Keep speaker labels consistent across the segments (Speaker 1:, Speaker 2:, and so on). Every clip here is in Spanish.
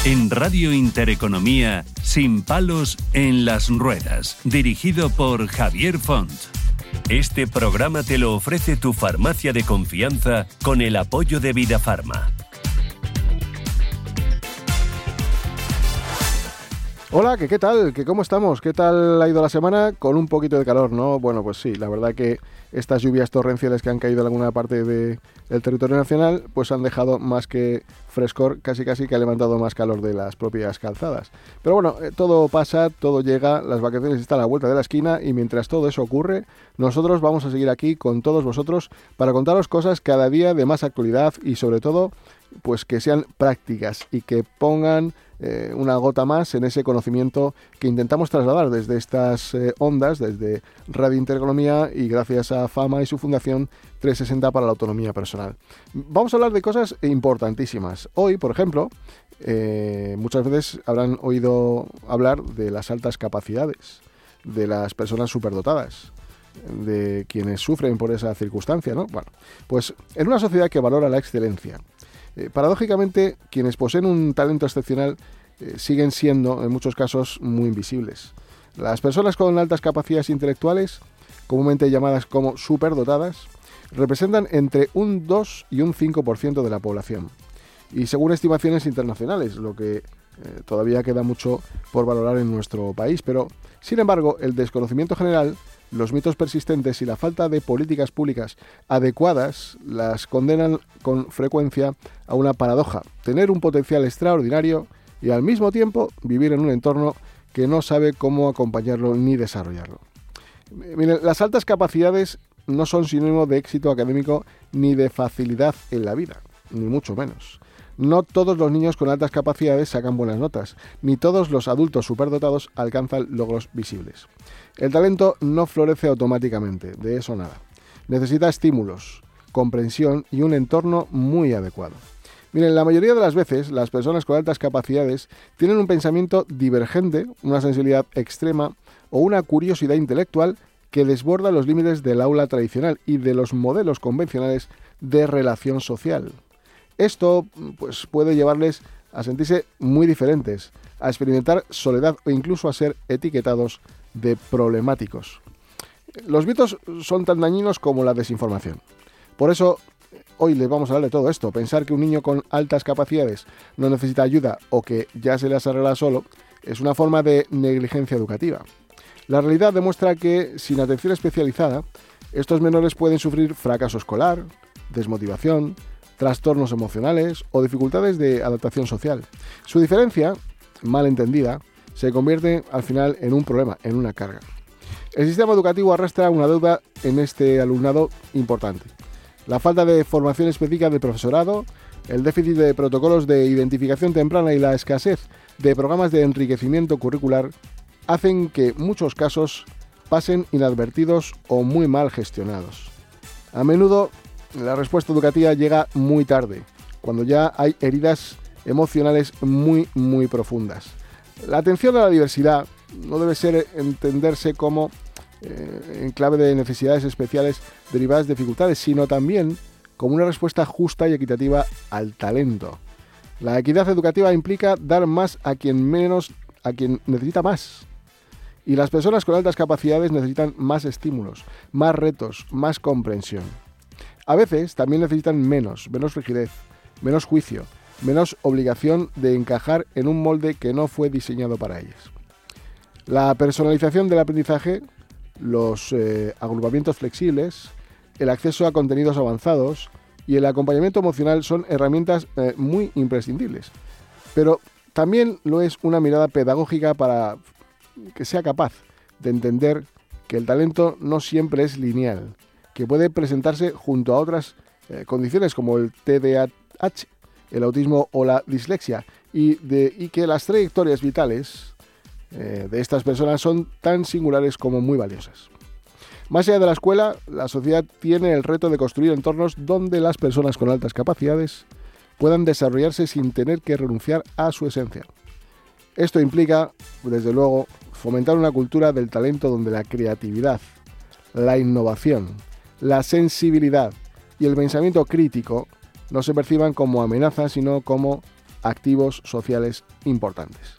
Speaker 1: En Radio Intereconomía, Sin palos en las ruedas, dirigido por Javier Font. Este programa te lo ofrece tu farmacia de confianza con el apoyo de Vidafarma.
Speaker 2: Hola, ¿qué tal? ¿Cómo estamos? ¿Qué tal ha ido la semana? Con un poquito de calor, ¿no? Bueno, pues sí, la verdad que estas lluvias torrenciales que han caído en alguna parte del territorio nacional, pues han dejado más que frescor, casi que ha levantado más calor de las propias calzadas. Pero bueno, todo pasa, todo llega, las vacaciones están a la vuelta de la esquina y mientras todo eso ocurre, nosotros vamos a seguir aquí con todos vosotros para contaros cosas cada día de más actualidad y sobre todo, pues que sean prácticas y que pongan una gota más en ese conocimiento que intentamos trasladar desde estas ondas, desde Radio Intereconomía y gracias a Fama y su fundación 360 para la autonomía personal. Vamos a hablar de cosas importantísimas. Hoy, por ejemplo, muchas veces habrán oído hablar de las altas capacidades, de las personas superdotadas, de quienes sufren por esa circunstancia, ¿no? Bueno, pues en una sociedad que valora la excelencia, paradójicamente, quienes poseen un talento excepcional siguen siendo, en muchos casos, muy invisibles. Las personas con altas capacidades intelectuales, comúnmente llamadas como superdotadas, representan entre un 2 y un 5% de la población. Y según estimaciones internacionales, lo que todavía queda mucho por valorar en nuestro país. Pero, sin embargo, el desconocimiento general, los mitos persistentes y la falta de políticas públicas adecuadas las condenan con frecuencia a una paradoja: tener un potencial extraordinario y al mismo tiempo vivir en un entorno que no sabe cómo acompañarlo ni desarrollarlo. Miren, las altas capacidades no son sinónimo de éxito académico ni de facilidad en la vida, ni mucho menos. No todos los niños con altas capacidades sacan buenas notas, ni todos los adultos superdotados alcanzan logros visibles. El talento no florece automáticamente, de eso nada. Necesita estímulos, comprensión y un entorno muy adecuado. Miren, la mayoría de las veces las personas con altas capacidades tienen un pensamiento divergente, una sensibilidad extrema o una curiosidad intelectual que desborda los límites del aula tradicional y de los modelos convencionales de relación social. Esto pues, puede llevarles a sentirse muy diferentes, a experimentar soledad o incluso a ser etiquetados de problemáticos. Los mitos son tan dañinos como la desinformación. Por eso, hoy les vamos a hablar de todo esto. Pensar que un niño con altas capacidades no necesita ayuda o que ya se las arregla solo es una forma de negligencia educativa. La realidad demuestra que, sin atención especializada, estos menores pueden sufrir fracaso escolar, desmotivación, trastornos emocionales o dificultades de adaptación social. Su diferencia, mal entendida, se convierte al final en un problema, en una carga. El sistema educativo arrastra una deuda en este alumnado importante. La falta de formación específica del profesorado, el déficit de protocolos de identificación temprana y la escasez de programas de enriquecimiento curricular hacen que muchos casos pasen inadvertidos o muy mal gestionados. A menudo, la respuesta educativa llega muy tarde, cuando ya hay heridas emocionales muy profundas. La atención a la diversidad no debe ser entenderse como en clave de necesidades especiales derivadas de dificultades, sino también como una respuesta justa y equitativa al talento. La equidad educativa implica dar más a quien necesita más. Y las personas con altas capacidades necesitan más estímulos, más retos, más comprensión. A veces también necesitan menos rigidez, menos juicio, menos obligación de encajar en un molde que no fue diseñado para ellas. La personalización del aprendizaje, los agrupamientos flexibles, el acceso a contenidos avanzados y el acompañamiento emocional son herramientas muy imprescindibles. Pero también lo es una mirada pedagógica para que sea capaz de entender que el talento no siempre es lineal, que puede presentarse junto a otras condiciones como el TDAH, el autismo o la dislexia, y que las trayectorias vitales de estas personas son tan singulares como muy valiosas. Más allá de la escuela, la sociedad tiene el reto de construir entornos donde las personas con altas capacidades puedan desarrollarse sin tener que renunciar a su esencia. Esto implica, desde luego, fomentar una cultura del talento donde la creatividad, la innovación, la sensibilidad y el pensamiento crítico no se perciban como amenazas, sino como activos sociales importantes.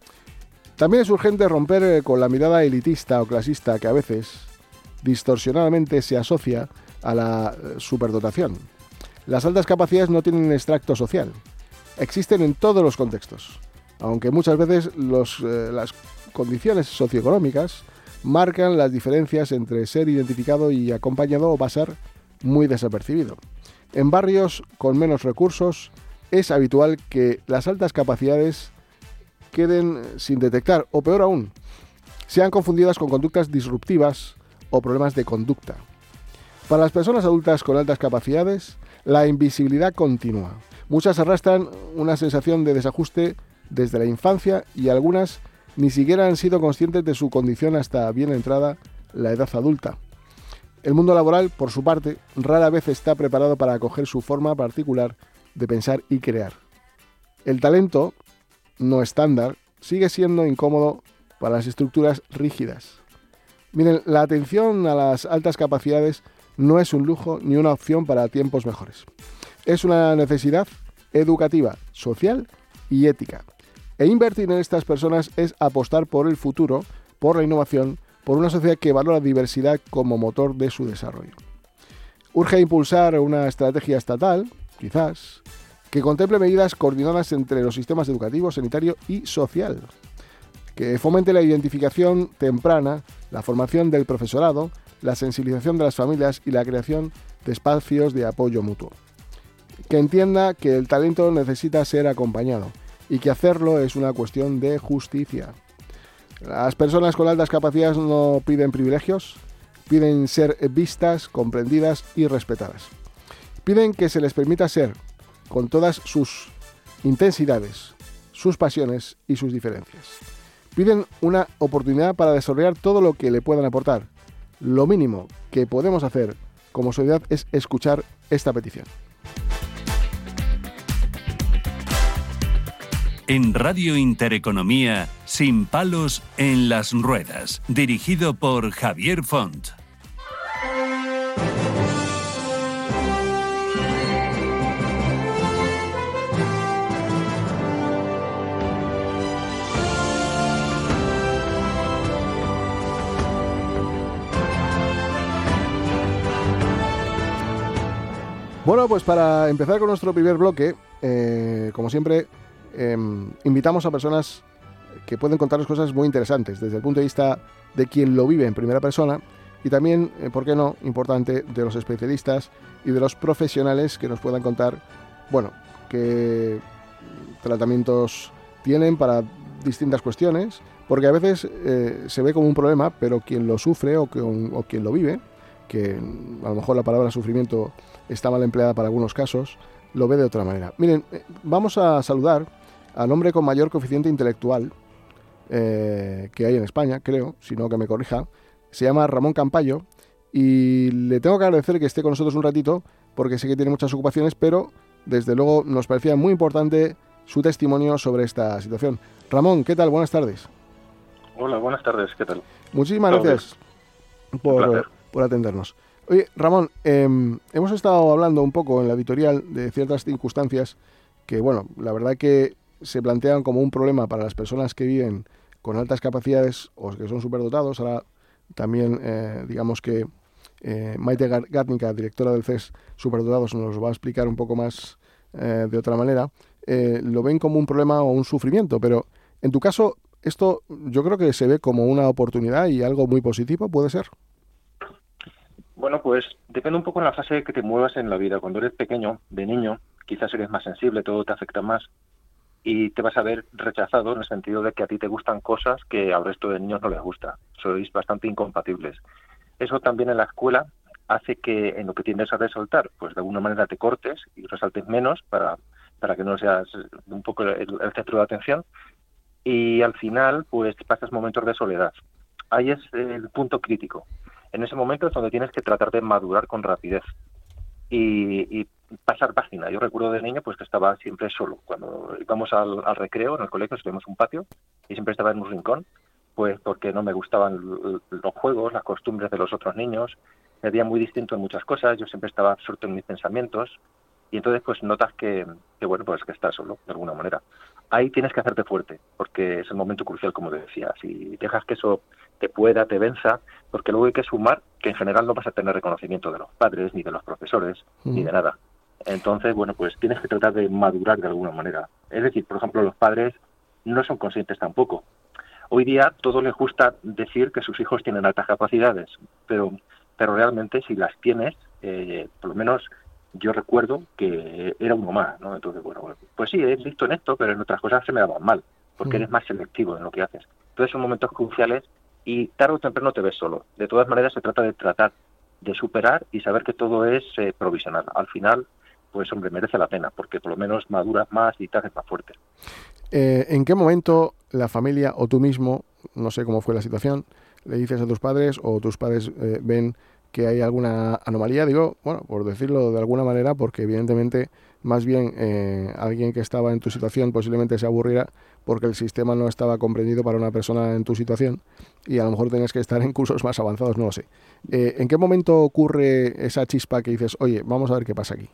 Speaker 2: También es urgente romper con la mirada elitista o clasista que a veces, distorsionadamente, se asocia a la superdotación. Las altas capacidades no tienen extracto social. Existen en todos los contextos, aunque muchas veces las condiciones socioeconómicas marcan las diferencias entre ser identificado y acompañado o pasar muy desapercibido. En barrios con menos recursos es habitual que las altas capacidades queden sin detectar, o peor aún, sean confundidas con conductas disruptivas o problemas de conducta. Para las personas adultas con altas capacidades, la invisibilidad continúa. Muchas arrastran una sensación de desajuste desde la infancia y algunas ni siquiera han sido conscientes de su condición hasta bien entrada la edad adulta. El mundo laboral, por su parte, rara vez está preparado para acoger su forma particular de pensar y crear. El talento no estándar sigue siendo incómodo para las estructuras rígidas. Miren, la atención a las altas capacidades no es un lujo ni una opción para tiempos mejores. Es una necesidad educativa, social y ética. E invertir en estas personas es apostar por el futuro, por la innovación, por una sociedad que valora diversidad como motor de su desarrollo. Urge impulsar una estrategia estatal, quizás, que contemple medidas coordinadas entre los sistemas educativo, sanitario y social, que fomente la identificación temprana, la formación del profesorado, la sensibilización de las familias y la creación de espacios de apoyo mutuo. Que entienda que el talento necesita ser acompañado y que hacerlo es una cuestión de justicia. Las personas con altas capacidades no piden privilegios, piden ser vistas, comprendidas y respetadas. Piden que se les permita ser, con todas sus intensidades, sus pasiones y sus diferencias. Piden una oportunidad para desarrollar todo lo que le puedan aportar. Lo mínimo que podemos hacer como sociedad es escuchar esta petición.
Speaker 1: En Radio Intereconomía, Sin palos en las ruedas, dirigido por Javier Font.
Speaker 2: Bueno, pues para empezar con nuestro primer bloque, como siempre, invitamos a personas que pueden contarnos cosas muy interesantes desde el punto de vista de quien lo vive en primera persona y también, ¿por qué no?, importante, de los especialistas y de los profesionales que nos puedan contar, bueno, qué tratamientos tienen para distintas cuestiones, porque a veces se ve como un problema, pero quien lo sufre o quien lo vive, que a lo mejor la palabra sufrimiento está mal empleada para algunos casos, lo ve de otra manera. Miren, vamos a saludar al hombre con mayor coeficiente intelectual que hay en España, creo, si no que me corrija. Se llama Ramón Campayo y le tengo que agradecer que esté con nosotros un ratito porque sé que tiene muchas ocupaciones, pero desde luego nos parecía muy importante su testimonio sobre esta situación. Ramón, ¿qué tal? Buenas tardes.
Speaker 3: Hola, buenas tardes, ¿qué tal?
Speaker 2: Muchísimas gracias por atendernos. Oye, Ramón, hemos estado hablando un poco en la editorial de ciertas circunstancias que, bueno, la verdad que se plantean como un problema para las personas que viven con altas capacidades o que son superdotados. Ahora también, digamos que Maite Gárnica, directora del CES Superdotados, nos lo va a explicar un poco más de otra manera. Lo ven como un problema o un sufrimiento, pero en tu caso, esto yo creo que se ve como una oportunidad y algo muy positivo, ¿puede ser?
Speaker 3: Bueno, pues depende un poco en la fase que te muevas en la vida. Cuando eres pequeño, de niño, quizás eres más sensible, todo te afecta más y te vas a ver rechazado en el sentido de que a ti te gustan cosas que al resto de niños no les gusta. Sois bastante incompatibles. Eso también en la escuela hace que en lo que tiendes a resaltar, pues de alguna manera te cortes y resaltes menos para que no seas un poco el centro de atención. Y al final, pues pasas momentos de soledad. Ahí es el punto crítico. En ese momento es donde tienes que tratar de madurar con rapidez y pasar página. Yo recuerdo de niño pues que estaba siempre solo. Cuando íbamos al recreo en el colegio, teníamos un patio y siempre estaba en un rincón, pues porque no me gustaban los juegos, las costumbres de los otros niños. Me veía muy distinto en muchas cosas. Yo siempre estaba absorto en mis pensamientos y entonces pues notas que bueno, pues que estás solo, de alguna manera. Ahí tienes que hacerte fuerte, porque es el momento crucial, como decía. Si dejas que eso te venza, porque luego hay que sumar que en general no vas a tener reconocimiento de los padres, ni de los profesores, ni de nada. Entonces, bueno, pues tienes que tratar de madurar de alguna manera. Es decir, por ejemplo, los padres no son conscientes tampoco. Hoy día todo les gusta decir que sus hijos tienen altas capacidades, pero realmente si las tienes, por lo menos yo recuerdo que era uno más, ¿no? Entonces, bueno, pues sí, he visto en esto, pero en otras cosas se me daban mal, porque eres más selectivo en lo que haces. Entonces son momentos cruciales y tarde o temprano te ves solo. De todas maneras se trata de superar y saber que todo es provisional. Al final, pues hombre, merece la pena, porque por lo menos maduras más y te haces más fuerte.
Speaker 2: ¿En qué momento la familia o tú mismo, no sé cómo fue la situación, le dices a tus padres o tus padres ven que hay alguna anomalía? Digo, bueno, por decirlo de alguna manera, porque evidentemente más bien alguien que estaba en tu situación posiblemente se aburriera porque el sistema no estaba comprendido para una persona en tu situación y a lo mejor tenías que estar en cursos más avanzados, no lo sé. ¿En qué momento ocurre esa chispa que dices, oye, vamos a ver qué pasa aquí?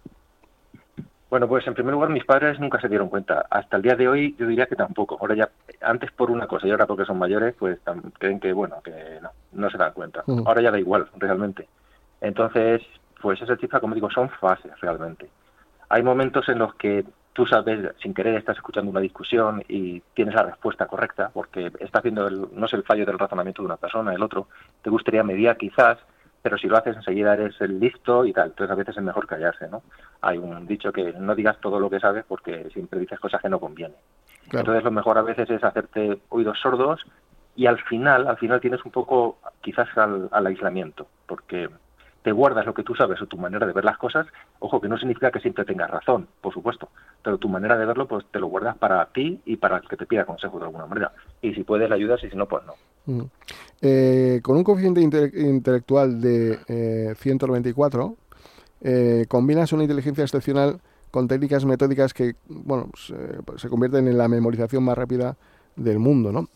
Speaker 3: Bueno, pues en primer lugar mis padres nunca se dieron cuenta. Hasta el día de hoy yo diría que tampoco. Ahora ya, antes por una cosa y ahora porque son mayores, pues creen que, bueno, que no se dan cuenta. Ahora ya da igual, realmente. Entonces, pues esa cifra, como digo, son fases realmente. Hay momentos en los que tú sabes, sin querer, estás escuchando una discusión y tienes la respuesta correcta, porque estás viendo, no es el fallo del razonamiento de una persona, el otro. Te gustaría mediar quizás, pero si lo haces enseguida eres el listo y tal. Entonces a veces es mejor callarse, ¿no? Hay un dicho que no digas todo lo que sabes porque siempre dices cosas que no convienen. Claro. Entonces lo mejor a veces es hacerte oídos sordos y al final tienes un poco quizás al aislamiento, porque te guardas lo que tú sabes o tu manera de ver las cosas. Ojo, que no significa que siempre tengas razón, por supuesto, pero tu manera de verlo pues te lo guardas para ti y para el que te pida consejo de alguna manera. Y si puedes le ayudas y si no, pues no.
Speaker 2: Con un coeficiente intelectual de 194, combinas una inteligencia excepcional con técnicas metódicas que, bueno, se convierten en la memorización más rápida del mundo, ¿no?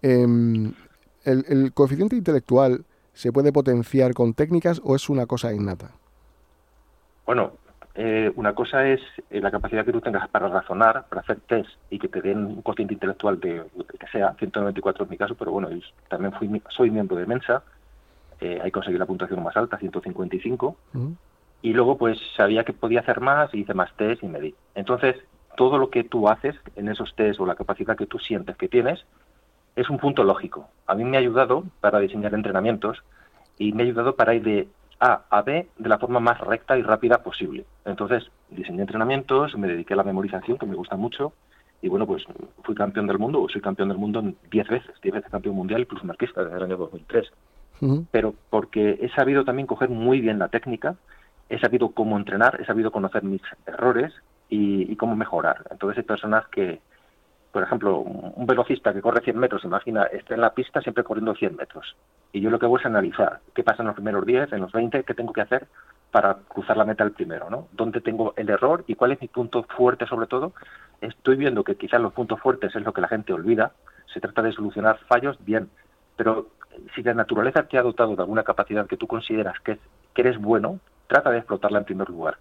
Speaker 2: ¿El coeficiente intelectual se puede potenciar con técnicas o es una cosa innata?
Speaker 3: Bueno, una cosa es la capacidad que tú tengas para razonar, para hacer test y que te den un cociente intelectual de que sea 194 en mi caso, pero bueno, yo también soy miembro de Mensa, ahí conseguí la puntuación más alta, 155, y luego pues sabía que podía hacer más y hice más test y medí. Entonces, todo lo que tú haces en esos test o la capacidad que tú sientes que tienes es un punto lógico. A mí me ha ayudado para diseñar entrenamientos y me ha ayudado para ir de A a B de la forma más recta y rápida posible. Entonces, diseñé entrenamientos, me dediqué a la memorización, que me gusta mucho, y bueno, pues fui campeón del mundo, o soy campeón del mundo 10 veces campeón mundial y plusmarquista desde el año 2003. Pero porque he sabido también coger muy bien la técnica, he sabido cómo entrenar, he sabido conocer mis errores y cómo mejorar. Entonces hay personas que, por ejemplo, un velocista que corre 100 metros, imagina, está en la pista siempre corriendo 100 metros. Y yo lo que hago es analizar qué pasa en los primeros 10, en los 20, qué tengo que hacer para cruzar la meta el primero, ¿no? ¿Dónde tengo el error y cuál es mi punto fuerte sobre todo? Estoy viendo que quizás los puntos fuertes es lo que la gente olvida. Se trata de solucionar fallos, bien. Pero si la naturaleza te ha dotado de alguna capacidad que tú consideras que eres bueno, trata de explotarla en primer lugar.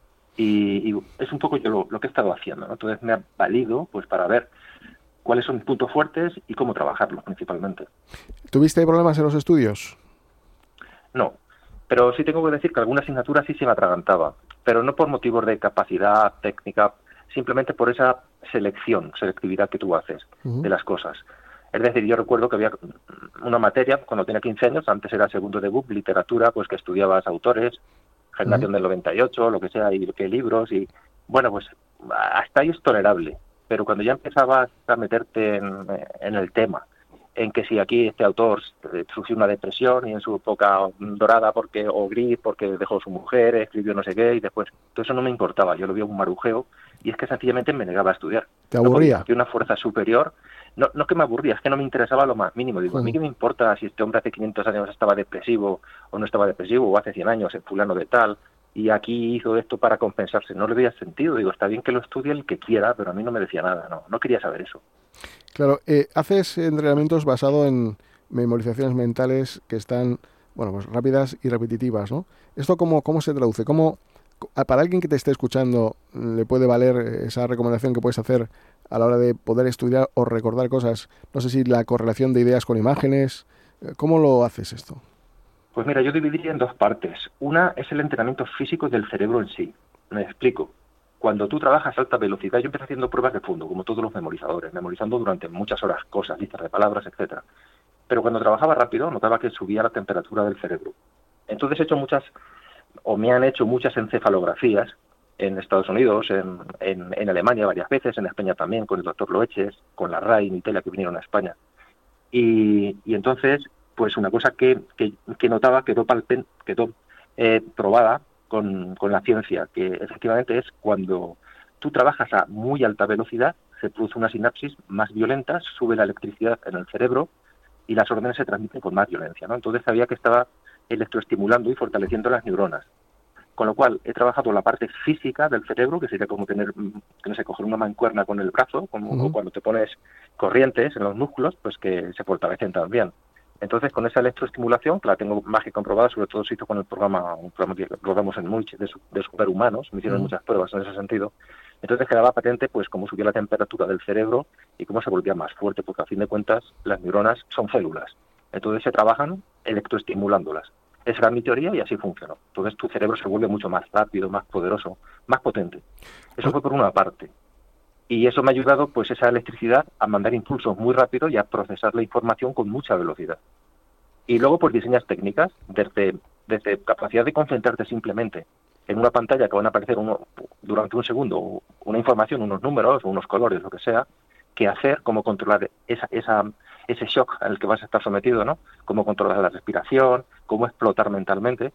Speaker 3: Y es un poco yo lo que he estado haciendo, ¿no? Entonces me ha valido pues para ver cuáles son mis puntos fuertes y cómo trabajarlos principalmente.
Speaker 2: ¿Tuviste problemas en los estudios?
Speaker 3: No, pero sí tengo que decir que alguna asignatura sí se me atragantaba, pero no por motivos de capacidad técnica, simplemente por esa selectividad que tú haces de las cosas. Es decir, yo recuerdo que había una materia cuando tenía 15 años, antes era segundo de BUP, literatura, pues que estudiabas autores, Generación del 98, lo que sea, y qué libros, y bueno, pues hasta ahí es tolerable. Pero cuando ya empezabas a meterte en el tema, en que si aquí este autor sufrió una depresión y en su época dorada o gris porque dejó a su mujer, escribió no sé qué y después, todo eso no me importaba, yo lo veía un marujeo y es que sencillamente me negaba a estudiar.
Speaker 2: ¿Te aburría?
Speaker 3: Porque una fuerza superior, no que me aburría, es que no me interesaba lo más mínimo. Digo, a mí qué me importa si este hombre hace 500 años estaba depresivo o no estaba depresivo, o hace 100 años el fulano de tal, y aquí hizo esto para compensarse. No le veía sentido. Digo, está bien que lo estudie el que quiera, pero a mí no me decía nada, no quería saber eso.
Speaker 2: Claro, haces entrenamientos basados en memorizaciones mentales que están, bueno, pues rápidas y repetitivas, ¿no? ¿Esto cómo se traduce? ¿Cómo para alguien que te esté escuchando, ¿le puede valer esa recomendación que puedes hacer a la hora de poder estudiar o recordar cosas? No sé si la correlación de ideas con imágenes. ¿Cómo lo haces esto?
Speaker 3: Pues mira, yo dividiría en dos partes. Una es el entrenamiento físico del cerebro en sí. Me explico. Cuando tú trabajas a alta velocidad, yo empecé haciendo pruebas de fondo, como todos los memorizadores, memorizando durante muchas horas cosas, listas de palabras, etcétera. Pero cuando trabajaba rápido, notaba que subía la temperatura del cerebro. Entonces me han hecho muchas encefalografías en Estados Unidos, en Alemania varias veces, en España también, con el doctor Loeches, con la RAI y Nitela, que vinieron a España. Y entonces, pues una cosa que notaba quedó probada con la ciencia, que efectivamente es cuando tú trabajas a muy alta velocidad, se produce una sinapsis más violenta, sube la electricidad en el cerebro y las órdenes se transmiten con más violencia, ¿no? Entonces sabía que estaba electroestimulando y fortaleciendo las neuronas. Con lo cual, he trabajado la parte física del cerebro, que sería como tener, que no sé, coger una mancuerna con el brazo, como cuando te pones corrientes en los músculos, pues que se fortalecen también. Entonces, con esa electroestimulación, que la tengo más que comprobada, sobre todo se hizo con un programa que rodamos en Múnich de superhumanos, me hicieron muchas pruebas en ese sentido. Entonces quedaba patente pues cómo subía la temperatura del cerebro y cómo se volvía más fuerte, porque a fin de cuentas las neuronas son células. Entonces se trabajan electroestimulándolas. Esa era mi teoría y así funcionó. Entonces tu cerebro se vuelve mucho más rápido, más poderoso, más potente. Eso fue por una parte. Y eso me ha ayudado, pues, esa electricidad a mandar impulsos muy rápido y a procesar la información con mucha velocidad. Y luego, pues, diseñas técnicas desde capacidad de concentrarte simplemente en una pantalla que van a aparecer durante un segundo, una información, unos números, unos colores, lo que sea, que hacer, cómo controlar ese shock al que vas a estar sometido, ¿no? Cómo controlar la respiración, cómo explotar mentalmente,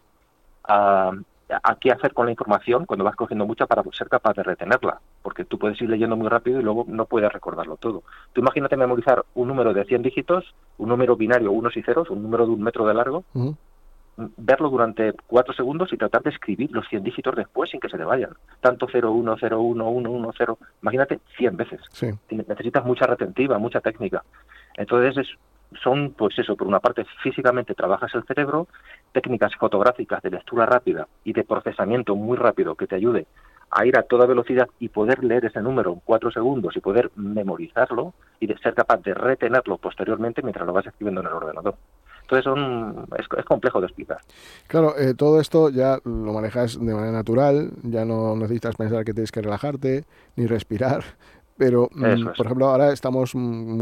Speaker 3: a qué hacer con la información cuando vas cogiendo mucha para ser capaz de retenerla, porque tú puedes ir leyendo muy rápido y luego no puedes recordarlo todo. Tú imagínate memorizar un número de 100 dígitos, un número binario, unos y ceros, un número de 1 metro de largo, verlo durante 4 segundos y tratar de escribir los 100 dígitos después sin que se te vayan. Tanto 0, 1, 0, 1, 1, 1, 0, imagínate 100 veces.
Speaker 2: Sí.
Speaker 3: Necesitas mucha retentiva, mucha técnica. Entonces son, pues eso, por una parte físicamente trabajas el cerebro, técnicas fotográficas de lectura rápida y de procesamiento muy rápido que te ayude a ir a toda velocidad y poder leer ese número en 4 segundos y poder memorizarlo y de ser capaz de retenerlo posteriormente mientras lo vas escribiendo en el ordenador. Entonces es complejo de explicar.
Speaker 2: Claro, todo esto ya lo manejas de manera natural, ya no necesitas pensar que tienes que relajarte ni respirar, pero por ejemplo ahora estamos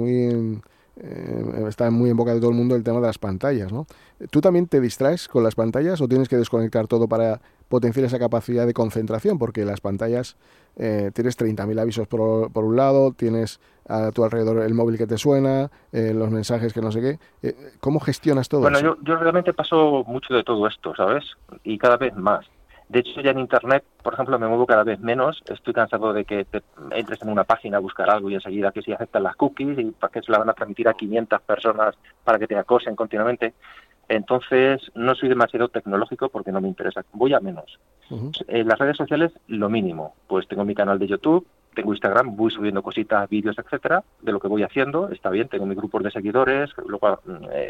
Speaker 2: está muy en boca de todo el mundo el tema de las pantallas, ¿no? ¿Tú también te distraes con las pantallas o tienes que desconectar todo para potenciar esa capacidad de concentración? Porque las pantallas, tienes 30.000 avisos por un lado, tienes a tu alrededor el móvil que te suena, los mensajes que no sé qué. ¿Cómo gestionas todo eso?
Speaker 3: Bueno, yo realmente paso mucho de todo esto, ¿sabes? Y cada vez más. De hecho, ya en Internet, por ejemplo, me muevo cada vez menos. Estoy cansado de que te entres en una página a buscar algo y enseguida que si aceptan las cookies y para que se la van a transmitir a 500 personas para que te acosen continuamente. Entonces, no soy demasiado tecnológico porque no me interesa. Voy a menos. En las redes sociales, lo mínimo. Pues tengo mi canal de YouTube, tengo Instagram, voy subiendo cositas, vídeos, etcétera, de lo que voy haciendo. Está bien, tengo mi grupos de seguidores, luego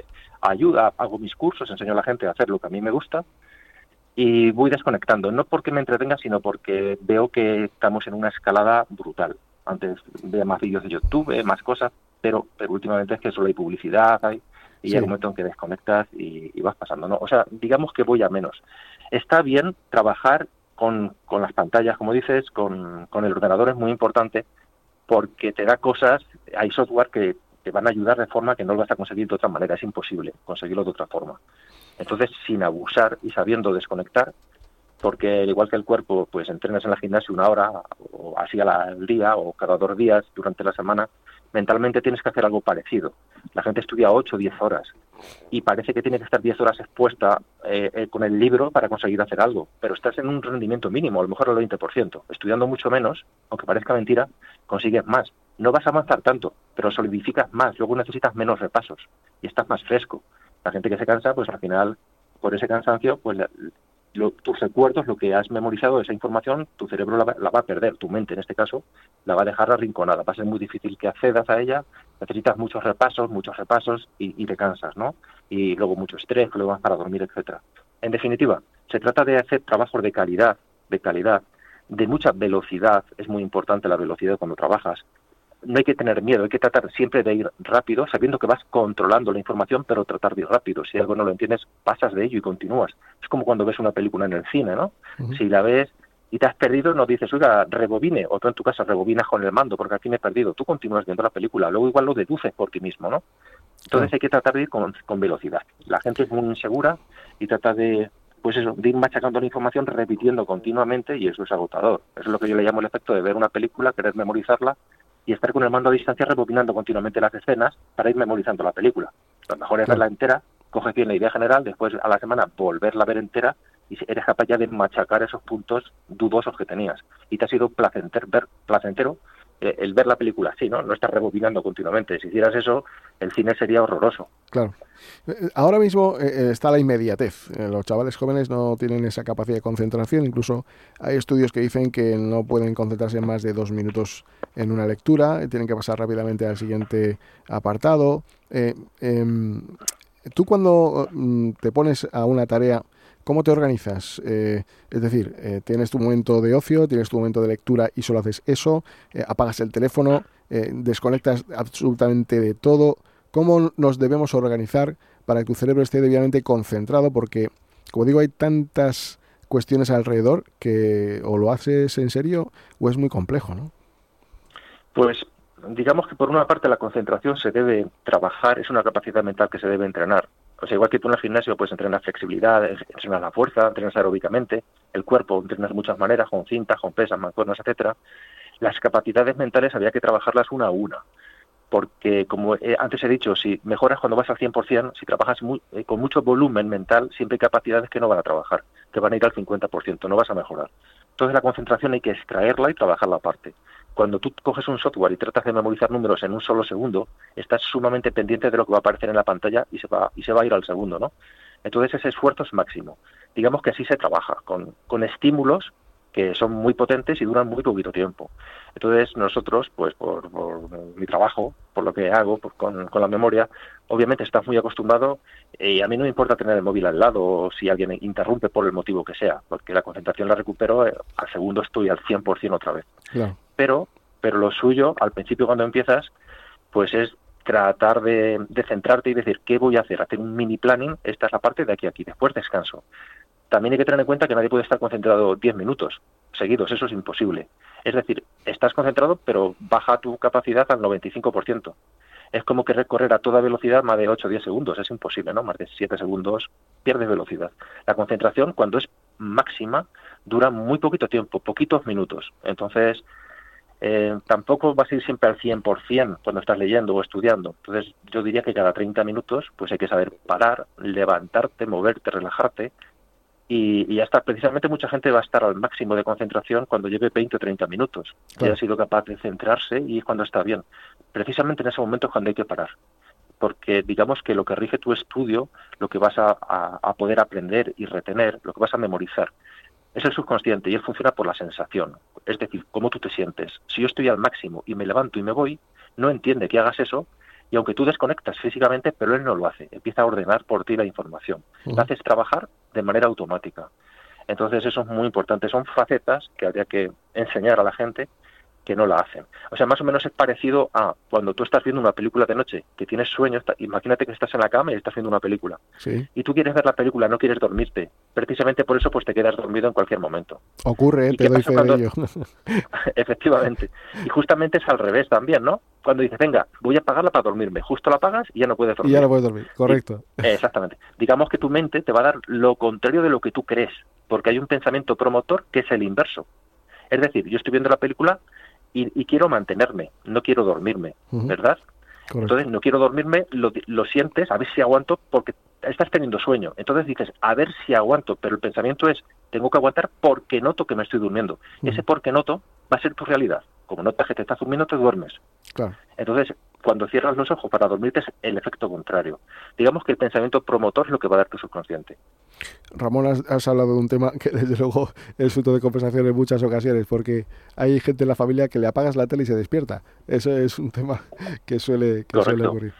Speaker 3: hago mis cursos, enseño a la gente a hacer lo que a mí me gusta. Y voy desconectando, no porque me entretenga, sino porque veo que estamos en una escalada brutal. Antes veía más vídeos de YouTube, más cosas, pero últimamente es que solo hay publicidad, y llega un momento en que desconectas y vas pasando, ¿no? O sea, digamos que voy a menos. Está bien trabajar con las pantallas, como dices, con el ordenador es muy importante, porque te da cosas, hay software que te van a ayudar de forma que no lo vas a conseguir de otra manera, es imposible conseguirlo de otra forma. Entonces, sin abusar y sabiendo desconectar, porque al igual que el cuerpo, pues entrenas en la gimnasia 1 hora o así al día o cada 2 días durante la semana, mentalmente tienes que hacer algo parecido. La gente estudia 8 o 10 horas y parece que tiene que estar 10 horas expuesta con el libro para conseguir hacer algo, pero estás en un rendimiento mínimo, a lo mejor al 20%. Estudiando mucho menos, aunque parezca mentira, consigues más. No vas a avanzar tanto, pero solidificas más, luego necesitas menos repasos y estás más fresco. La gente que se cansa, pues al final, por ese cansancio, pues tus recuerdos, lo que has memorizado, esa información, tu cerebro la va a perder, tu mente en este caso, la va a dejar arrinconada. Va a ser muy difícil que accedas a ella, necesitas muchos repasos y te cansas, ¿no? Y luego mucho estrés, luego vas para dormir, etcétera. En definitiva, se trata de hacer trabajos de calidad de calidad, de mucha velocidad. Es muy importante la velocidad cuando trabajas. No hay que tener miedo, hay que tratar siempre de ir rápido, sabiendo que vas controlando la información, pero tratar de ir rápido. Si algo no lo entiendes, pasas de ello y continúas. Es como cuando ves una película en el cine, ¿no? Uh-huh. Si la ves y te has perdido, no dices, oiga, rebobine, o tú en tu casa rebobinas con el mando, porque aquí me he perdido. Tú continúas viendo la película, luego igual lo deduces por ti mismo, ¿no? Entonces hay que tratar de ir con velocidad. La gente es muy insegura y trata de, pues eso, de ir machacando la información, repitiendo continuamente, y eso es agotador. Eso es lo que yo le llamo el efecto de ver una película, querer memorizarla, y estar con el mando a distancia rebobinando continuamente las escenas para ir memorizando la película. Lo mejor es verla entera, coges bien la idea general, después a la semana volverla a ver entera y eres capaz ya de machacar esos puntos dudosos que tenías. Y te ha sido placentero el ver la película así, ¿no? No estar rebobinando continuamente. Si hicieras eso, el cine sería horroroso.
Speaker 2: Claro. Ahora mismo está la inmediatez. Los chavales jóvenes no tienen esa capacidad de concentración. Incluso hay estudios que dicen que no pueden concentrarse más de 2 minutos en una lectura. Tienen que pasar rápidamente al siguiente apartado. Tú cuando te pones a una tarea, ¿cómo te organizas? Es decir, tienes tu momento de ocio, tienes tu momento de lectura y solo haces eso, apagas el teléfono, desconectas absolutamente de todo. ¿Cómo nos debemos organizar para que tu cerebro esté debidamente concentrado? Porque, como digo, hay tantas cuestiones alrededor que o lo haces en serio o es muy complejo, ¿no?
Speaker 3: Pues digamos que por una parte la concentración se debe trabajar, es una capacidad mental que se debe entrenar. O sea, igual que tú en el gimnasio puedes entrenar flexibilidad, entrenar la fuerza, entrenar aeróbicamente, el cuerpo entrenar de muchas maneras, con cintas, con pesas, mancuernas, etcétera. Las capacidades mentales había que trabajarlas una a una. Porque, como antes he dicho, si mejoras cuando vas al 100%, si trabajas con mucho volumen mental, siempre hay capacidades que no van a trabajar, que van a ir al 50%, no vas a mejorar. Entonces la concentración hay que extraerla y trabajarla aparte. Cuando tú coges un software y tratas de memorizar números en un solo segundo, estás sumamente pendiente de lo que va a aparecer en la pantalla y se va a ir al segundo, ¿no? Entonces ese esfuerzo es máximo. Digamos que así se trabaja, con estímulos que son muy potentes y duran muy poquito tiempo. Entonces nosotros, pues por mi trabajo, por lo que hago, pues con la memoria, obviamente estás muy acostumbrado y a mí no me importa tener el móvil al lado o si alguien interrumpe por el motivo que sea, porque la concentración la recupero, al segundo estoy al 100% otra vez.
Speaker 2: Claro.
Speaker 3: Pero lo suyo, al principio cuando empiezas, pues es tratar de centrarte y decir, ¿qué voy a hacer? Hacer un mini planning, esta es la parte de aquí a aquí, después descanso. También hay que tener en cuenta que nadie puede estar concentrado 10 minutos seguidos, eso es imposible. Es decir, estás concentrado, pero baja tu capacidad al 95%. Es como que recorrer a toda velocidad más de 8 o 10 segundos, es imposible, ¿no? Más de 7 segundos pierdes velocidad. La concentración, cuando es máxima, dura muy poquito tiempo, poquitos minutos. Entonces, tampoco vas a ir siempre al 100% cuando estás leyendo o estudiando. Entonces, yo diría que cada 30 minutos pues hay que saber parar, levantarte, moverte, relajarte. Y ya está. Precisamente mucha gente va a estar al máximo de concentración cuando lleve 20 o 30 minutos. Claro. Ya ha sido capaz de centrarse y es cuando está bien. Precisamente en ese momento es cuando hay que parar. Porque digamos que lo que rige tu estudio, lo que vas a poder aprender y retener, lo que vas a memorizar, es el subconsciente y él funciona por la sensación. Es decir, cómo tú te sientes. Si yo estoy al máximo y me levanto y me voy, no entiende que hagas eso. Y aunque tú desconectas físicamente, pero él no lo hace. Empieza a ordenar por ti la información. La haces trabajar de manera automática. Entonces eso es muy importante. Son facetas que habría que enseñar a la gente que no la hacen. O sea, más o menos es parecido a cuando tú estás viendo una película de noche, que tienes sueño, imagínate que estás en la cama y estás viendo una película.
Speaker 2: Sí.
Speaker 3: Y tú quieres ver la película, no quieres dormirte. Precisamente por eso pues te quedas dormido en cualquier momento.
Speaker 2: Ocurre, te doy fe de ello.
Speaker 3: Efectivamente. Y justamente es al revés también, ¿no? Cuando dices, venga, voy a apagarla para dormirme. Justo la apagas y ya no puedes dormir.
Speaker 2: Y ya no puedes dormir, correcto.
Speaker 3: Exactamente. Digamos que tu mente te va a dar lo contrario de lo que tú crees, porque hay un pensamiento promotor que es el inverso. Es decir, yo estoy viendo la película y quiero mantenerme, no quiero dormirme, ¿verdad?
Speaker 2: Correcto.
Speaker 3: Entonces, no quiero dormirme, lo sientes, a ver si aguanto, porque estás teniendo sueño. Entonces dices, a ver si aguanto, pero el pensamiento es, tengo que aguantar porque noto que me estoy durmiendo. Ese porque noto va a ser tu realidad. Como notas que te estás durmiendo, te duermes.
Speaker 2: Claro.
Speaker 3: Entonces, cuando cierras los ojos para dormirte es el efecto contrario. Digamos que el pensamiento promotor es lo que va a dar tu subconsciente.
Speaker 2: Ramón, has hablado de un tema que desde luego es fruto de conversación en muchas ocasiones, porque hay gente en la familia que le apagas la tele y se despierta. Eso es un tema que suele ocurrir.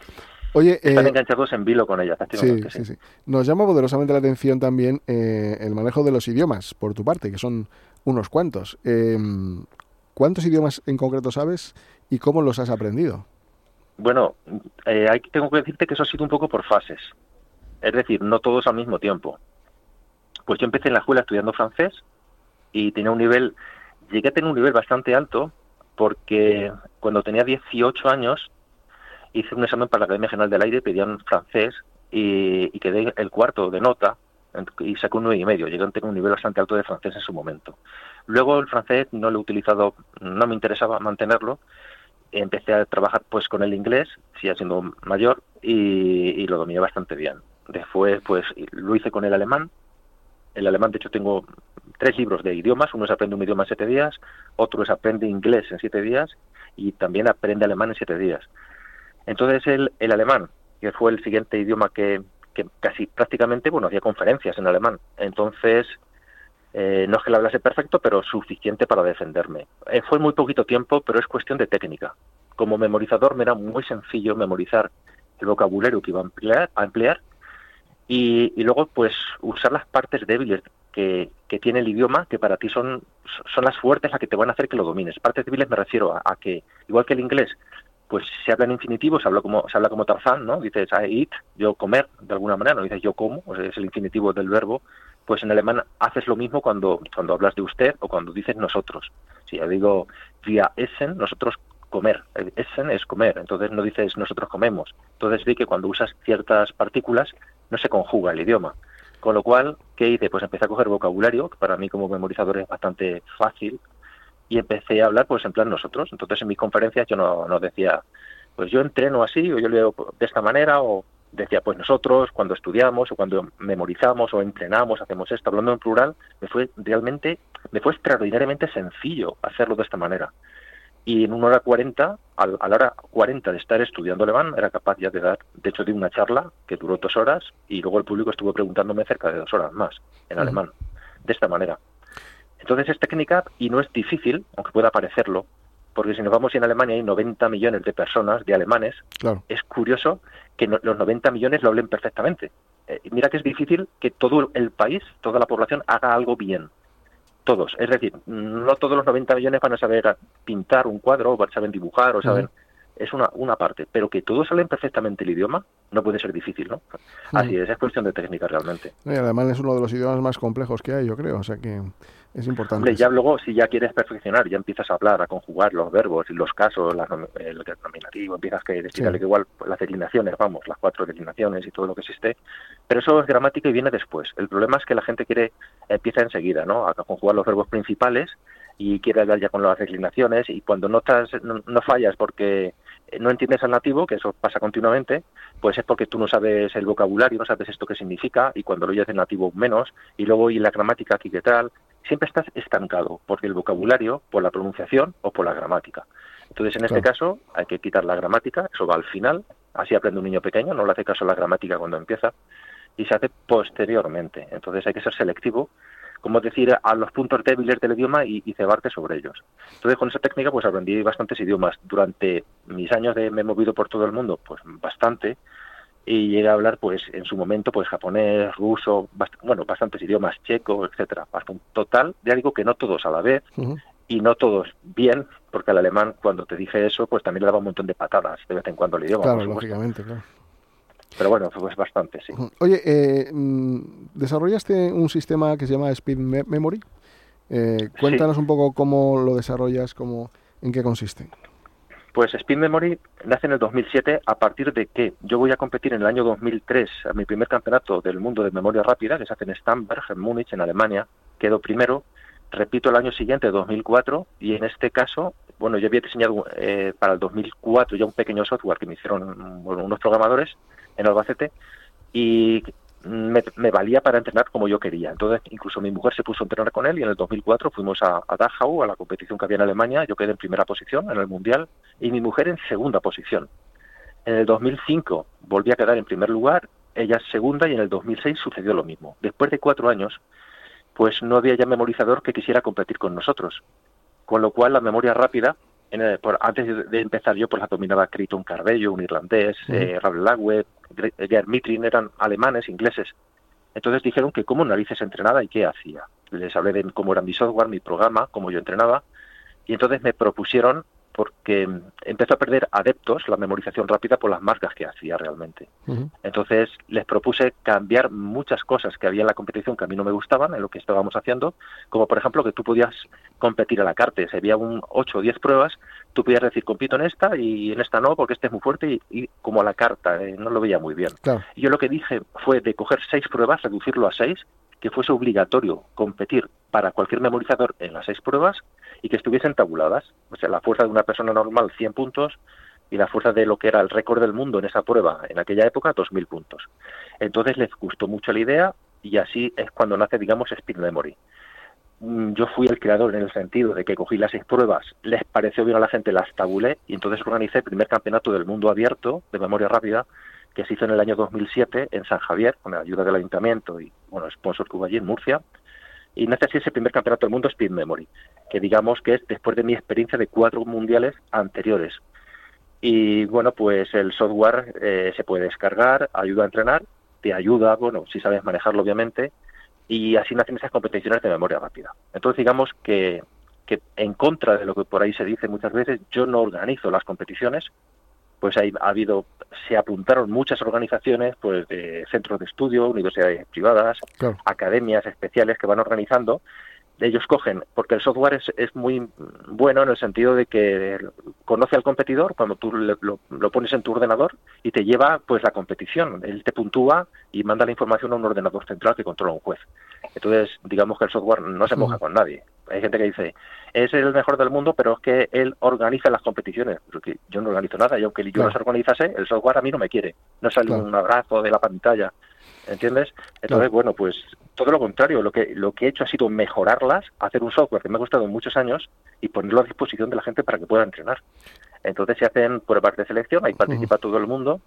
Speaker 2: Oye,
Speaker 3: están enganchados en vilo con ella,
Speaker 2: sí. Nos llama poderosamente la atención también el manejo de los idiomas, por tu parte, que son unos cuantos. ¿Cuántos idiomas en concreto sabes y cómo los has aprendido?
Speaker 3: Bueno, tengo que decirte que eso ha sido un poco por fases. Es decir, no todos al mismo tiempo. Pues yo empecé en la escuela estudiando francés y llegué a tener un nivel bastante alto porque cuando tenía 18 años hice un examen para la Academia General del Aire, pedían francés y quedé el cuarto de nota y saqué un 9,5. Llegué a tener un nivel bastante alto de francés en su momento. Luego el francés no lo he utilizado, no me interesaba mantenerlo. Empecé a trabajar pues con el inglés, ya siendo mayor, y lo dominé bastante bien. Después pues lo hice con el alemán. El alemán, de hecho, tengo 3 libros de idiomas. Uno es Aprende un idioma en 7 días, otro es Aprende inglés en 7 días y también Aprende alemán en 7 días. Entonces el alemán, que fue el siguiente idioma que casi prácticamente, bueno, hacía conferencias en alemán. Entonces, no es que lo hablase perfecto, pero suficiente para defenderme. Fue muy poquito tiempo, pero es cuestión de técnica. Como memorizador me era muy sencillo memorizar el vocabulario que iba a emplear y luego pues usar las partes débiles que tiene el idioma, que para ti son las fuertes, las que te van a hacer que lo domines. Partes débiles me refiero a que, igual que el inglés, pues se habla en infinitivo, se habla como Tarzán, ¿no? Dices I eat, yo comer, de alguna manera, no dices yo como, o sea, es el infinitivo del verbo. Pues en alemán haces lo mismo cuando hablas de usted o cuando dices nosotros. Si yo digo wir essen, nosotros comer, essen es comer, entonces no dices nosotros comemos. Entonces vi que cuando usas ciertas partículas no se conjuga el idioma. Con lo cual, ¿qué hice? Pues empecé a coger vocabulario, que para mí como memorizador es bastante fácil, y empecé a hablar pues en plan nosotros. Entonces en mis conferencias yo no decía, pues yo entreno así, o yo leo de esta manera, o decía pues nosotros, cuando estudiamos, o cuando memorizamos, o entrenamos, hacemos esto, hablando en plural, me fue extraordinariamente sencillo hacerlo de esta manera. Y en 1 hora 40, a la hora 40 de estar estudiando alemán, era capaz ya de dar, de hecho di una charla que duró 2 horas, y luego el público estuvo preguntándome cerca de 2 horas más en alemán, de esta manera. Entonces es técnica y no es difícil, aunque pueda parecerlo, porque si nos vamos, en Alemania hay 90 millones de personas, de alemanes, claro. Es curioso que los 90 millones lo hablen perfectamente. Mira que es difícil que todo el país, toda la población, haga algo bien. Todos. Es decir, no todos los 90 millones van a saber pintar un cuadro, o saben dibujar, o saben... Es una parte, pero que todos hablen perfectamente el idioma no puede ser difícil, ¿no? Así es cuestión de técnica realmente.
Speaker 2: Y el alemán es uno de los idiomas más complejos que hay, yo creo, o sea que es importante.
Speaker 3: Hombre, ya luego, si ya quieres perfeccionar, ya empiezas a hablar, a conjugar los verbos y los casos, el nominativo, empiezas que decirle que igual pues, las declinaciones, vamos, las 4 declinaciones y todo lo que existe, pero eso es gramática y viene después. El problema es que la gente empieza enseguida, ¿no? A conjugar los verbos principales y quiere hablar ya con las declinaciones, y cuando no fallas porque no entiendes al nativo, que eso pasa continuamente, pues es porque tú no sabes el vocabulario, no sabes esto qué significa, y cuando lo oyes del nativo menos, y luego y la gramática aquí qué tal, siempre estás estancado, porque el vocabulario, por la pronunciación o por la gramática. Entonces en este caso hay que quitar la gramática, eso va al final, así aprende un niño pequeño, no le hace caso a la gramática cuando empieza, y se hace posteriormente. Entonces hay que ser selectivo, como decir, a los puntos débiles del idioma y cebarte sobre ellos. Entonces, con esa técnica, pues aprendí bastantes idiomas. Durante mis años me he movido por todo el mundo, pues bastante, y llegué a hablar, pues en su momento, pues japonés, ruso, bastantes idiomas, checo, etcétera. Hasta un total, ya digo que no todos a la vez, y no todos bien, porque al alemán, cuando te dije eso, pues también le daba un montón de patadas de vez en cuando al idioma.
Speaker 2: Claro, lógicamente, claro.
Speaker 3: Pero bueno, pues bastante, sí.
Speaker 2: Oye, desarrollaste un sistema que se llama Speed Memory. Cuéntanos un poco cómo lo desarrollas, en qué consiste.
Speaker 3: Pues Speed Memory nace en el 2007 a partir de que yo voy a competir en el año 2003 a mi primer campeonato del mundo de memoria rápida, que se hace en Starnberg, en Múnich, en Alemania. Quedo primero. Repito el año siguiente, 2004, y en este caso, bueno, yo había diseñado para el 2004 ya un pequeño software que me hicieron unos programadores en Albacete, y me valía para entrenar como yo quería. Entonces, incluso mi mujer se puso a entrenar con él, y en el 2004 fuimos a Dachau, a la competición que había en Alemania. Yo quedé en primera posición en el Mundial, y mi mujer en segunda posición. En el 2005 volví a quedar en primer lugar, ella segunda, y en el 2006 sucedió lo mismo. Después de 4 años, pues no había ya memorizador que quisiera competir con nosotros. Con lo cual, la memoria rápida Antes de empezar yo, pues las dominaba Creighton Carvello, un irlandés, Ravel Lagwe, Gerd Mittrin, eran alemanes, ingleses. Entonces dijeron que cómo narices entrenaba y qué hacía. Les hablé de cómo era mi software, mi programa, cómo yo entrenaba, y entonces me propusieron, porque empezó a perder adeptos la memorización rápida por las marcas que hacía realmente. Entonces les propuse cambiar muchas cosas que había en la competición que a mí no me gustaban en lo que estábamos haciendo, como por ejemplo que tú podías competir a la carta. Si había 8 o 10 pruebas, tú podías decir compito en esta y en esta no, porque este es muy fuerte, y como a la carta, no lo veía muy bien.
Speaker 2: Claro.
Speaker 3: Y yo lo que dije fue de coger 6 pruebas, reducirlo a 6, que fuese obligatorio competir para cualquier memorizador en las 6 pruebas y que estuviesen tabuladas. O sea, la fuerza de una persona normal, 100 puntos, y la fuerza de lo que era el récord del mundo en esa prueba en aquella época, 2.000 puntos. Entonces les gustó mucho la idea y así es cuando nace, digamos, Speed Memory. Yo fui el creador en el sentido de que cogí las 6 pruebas, les pareció bien a la gente, las tabulé y entonces organicé el primer campeonato del mundo abierto de memoria rápida, que se hizo en el año 2007 en San Javier, con la ayuda del ayuntamiento y, bueno, sponsor que hubo allí en Murcia. Y nace así ese primer campeonato del mundo Speed Memory, que digamos que es después de mi experiencia de 4 mundiales anteriores. Y bueno, pues el software se puede descargar, ayuda a entrenar, te ayuda, bueno, si sabes manejarlo obviamente, y así nacen esas competiciones de memoria rápida. Entonces digamos que en contra de lo que por ahí se dice muchas veces, yo no organizo las competiciones, pues se apuntaron muchas organizaciones, pues de centros de estudio, universidades privadas,
Speaker 2: claro,
Speaker 3: academias especiales que van organizando. Ellos cogen, porque el software es muy bueno en el sentido de que conoce al competidor cuando tú lo pones en tu ordenador y te lleva pues la competición. Él te puntúa y manda la información a un ordenador central que controla un juez. Entonces, digamos que el software no se moja con nadie. Hay gente que dice, es el mejor del mundo, pero es que él organiza las competiciones. Porque yo no organizo nada y aunque yo las organizase, el software a mí no me quiere. No sale un abrazo de la pantalla. ¿Entiendes? Entonces, bueno, pues todo lo contrario, lo que he hecho ha sido mejorarlas, hacer un software que me ha costado muchos años y ponerlo a disposición de la gente para que pueda entrenar. Entonces se hacen pruebas de selección, ahí participa todo el mundo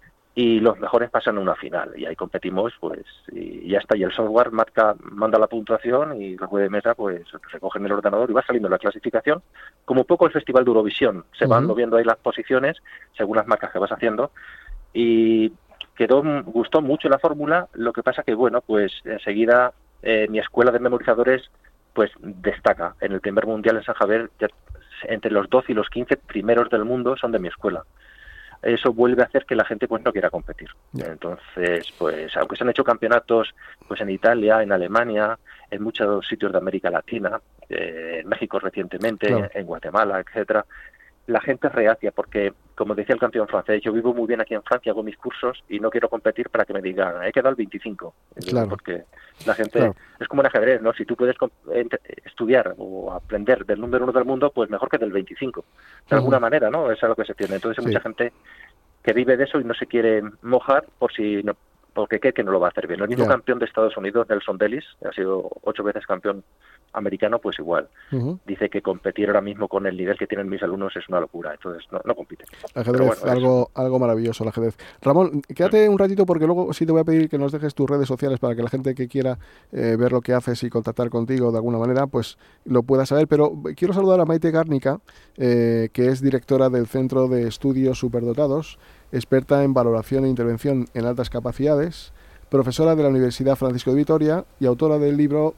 Speaker 3: y los mejores pasan a una final y ahí competimos, pues, y ya está. Y el software manda la puntuación y los jueces de mesa pues recogen el ordenador y va saliendo la clasificación, como un poco el Festival de Eurovisión, se van moviendo ahí las posiciones según las marcas que vas haciendo y gustó mucho la fórmula. Lo que pasa que, bueno, pues enseguida mi escuela de memorizadores pues destaca. En el primer mundial en San Javier, entre los 12 y los 15 primeros del mundo son de mi escuela. Eso vuelve a hacer que la gente pues no quiera competir. Entonces, pues aunque se han hecho campeonatos pues en Italia, en Alemania, en muchos sitios de América Latina, en México recientemente, en Guatemala, etcétera, la gente es reacia porque, como decía el campeón francés, yo vivo muy bien aquí en Francia, hago mis cursos y no quiero competir para que me digan, he quedado el 25. Porque la gente es como en ajedrez, ¿no? Si tú puedes estudiar o aprender del número 1 del mundo, pues mejor que del 25. De alguna manera, ¿no? Es a lo que se tiene. Entonces hay mucha gente que vive de eso y no se quiere mojar porque cree que no lo va a hacer bien. El mismo campeón de Estados Unidos, Nelson Dellis, ha sido 8 veces campeón americano, pues igual. Dice que competir ahora mismo con el nivel que tienen mis alumnos es una locura, entonces no compite.
Speaker 2: Ajedrez, bueno, algo maravilloso el ajedrez. Ramón, quédate un ratito porque luego sí te voy a pedir que nos dejes tus redes sociales para que la gente que quiera ver lo que haces y contactar contigo de alguna manera, pues lo pueda saber, pero quiero saludar a Maite Gárnica, que es directora del Centro de Estudios Superdotados, experta en valoración e intervención en altas capacidades, profesora de la Universidad Francisco de Vitoria y autora del libro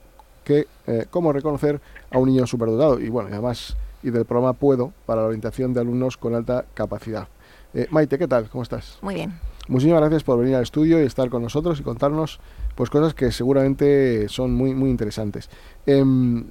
Speaker 2: Cómo reconocer a un niño superdotado y bueno, además del programa Puedo para la orientación de alumnos con alta capacidad. Maite, ¿qué tal? ¿Cómo estás?
Speaker 4: Muy bien.
Speaker 2: Muchísimas gracias por venir al estudio y estar con nosotros y contarnos pues cosas que seguramente son muy, muy interesantes. Un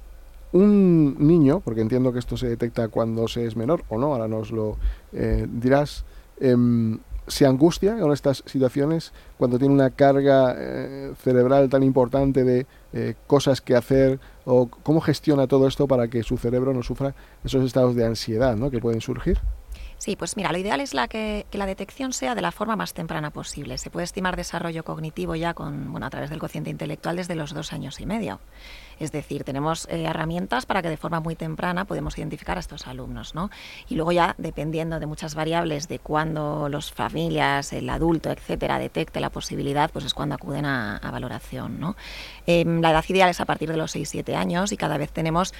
Speaker 2: niño, porque entiendo que esto se detecta cuando se es menor o no, ahora nos lo dirás, se angustia con estas situaciones cuando tiene una carga cerebral tan importante de cosas que hacer, o cómo gestiona todo esto para que su cerebro no sufra esos estados de ansiedad, ¿no?, que pueden surgir.
Speaker 4: Sí, pues mira, lo ideal es que la detección sea de la forma más temprana posible. Se puede estimar desarrollo cognitivo ya a través del cociente intelectual desde los 2 años y medio. Es decir, tenemos herramientas para que de forma muy temprana podemos identificar a estos alumnos, ¿no? Y luego ya, dependiendo de muchas variables de cuándo las familias, el adulto, etcétera, detecte la posibilidad, pues es cuando acuden a valoración, ¿no? La edad ideal es a partir de los 6-7 años y cada vez tenemos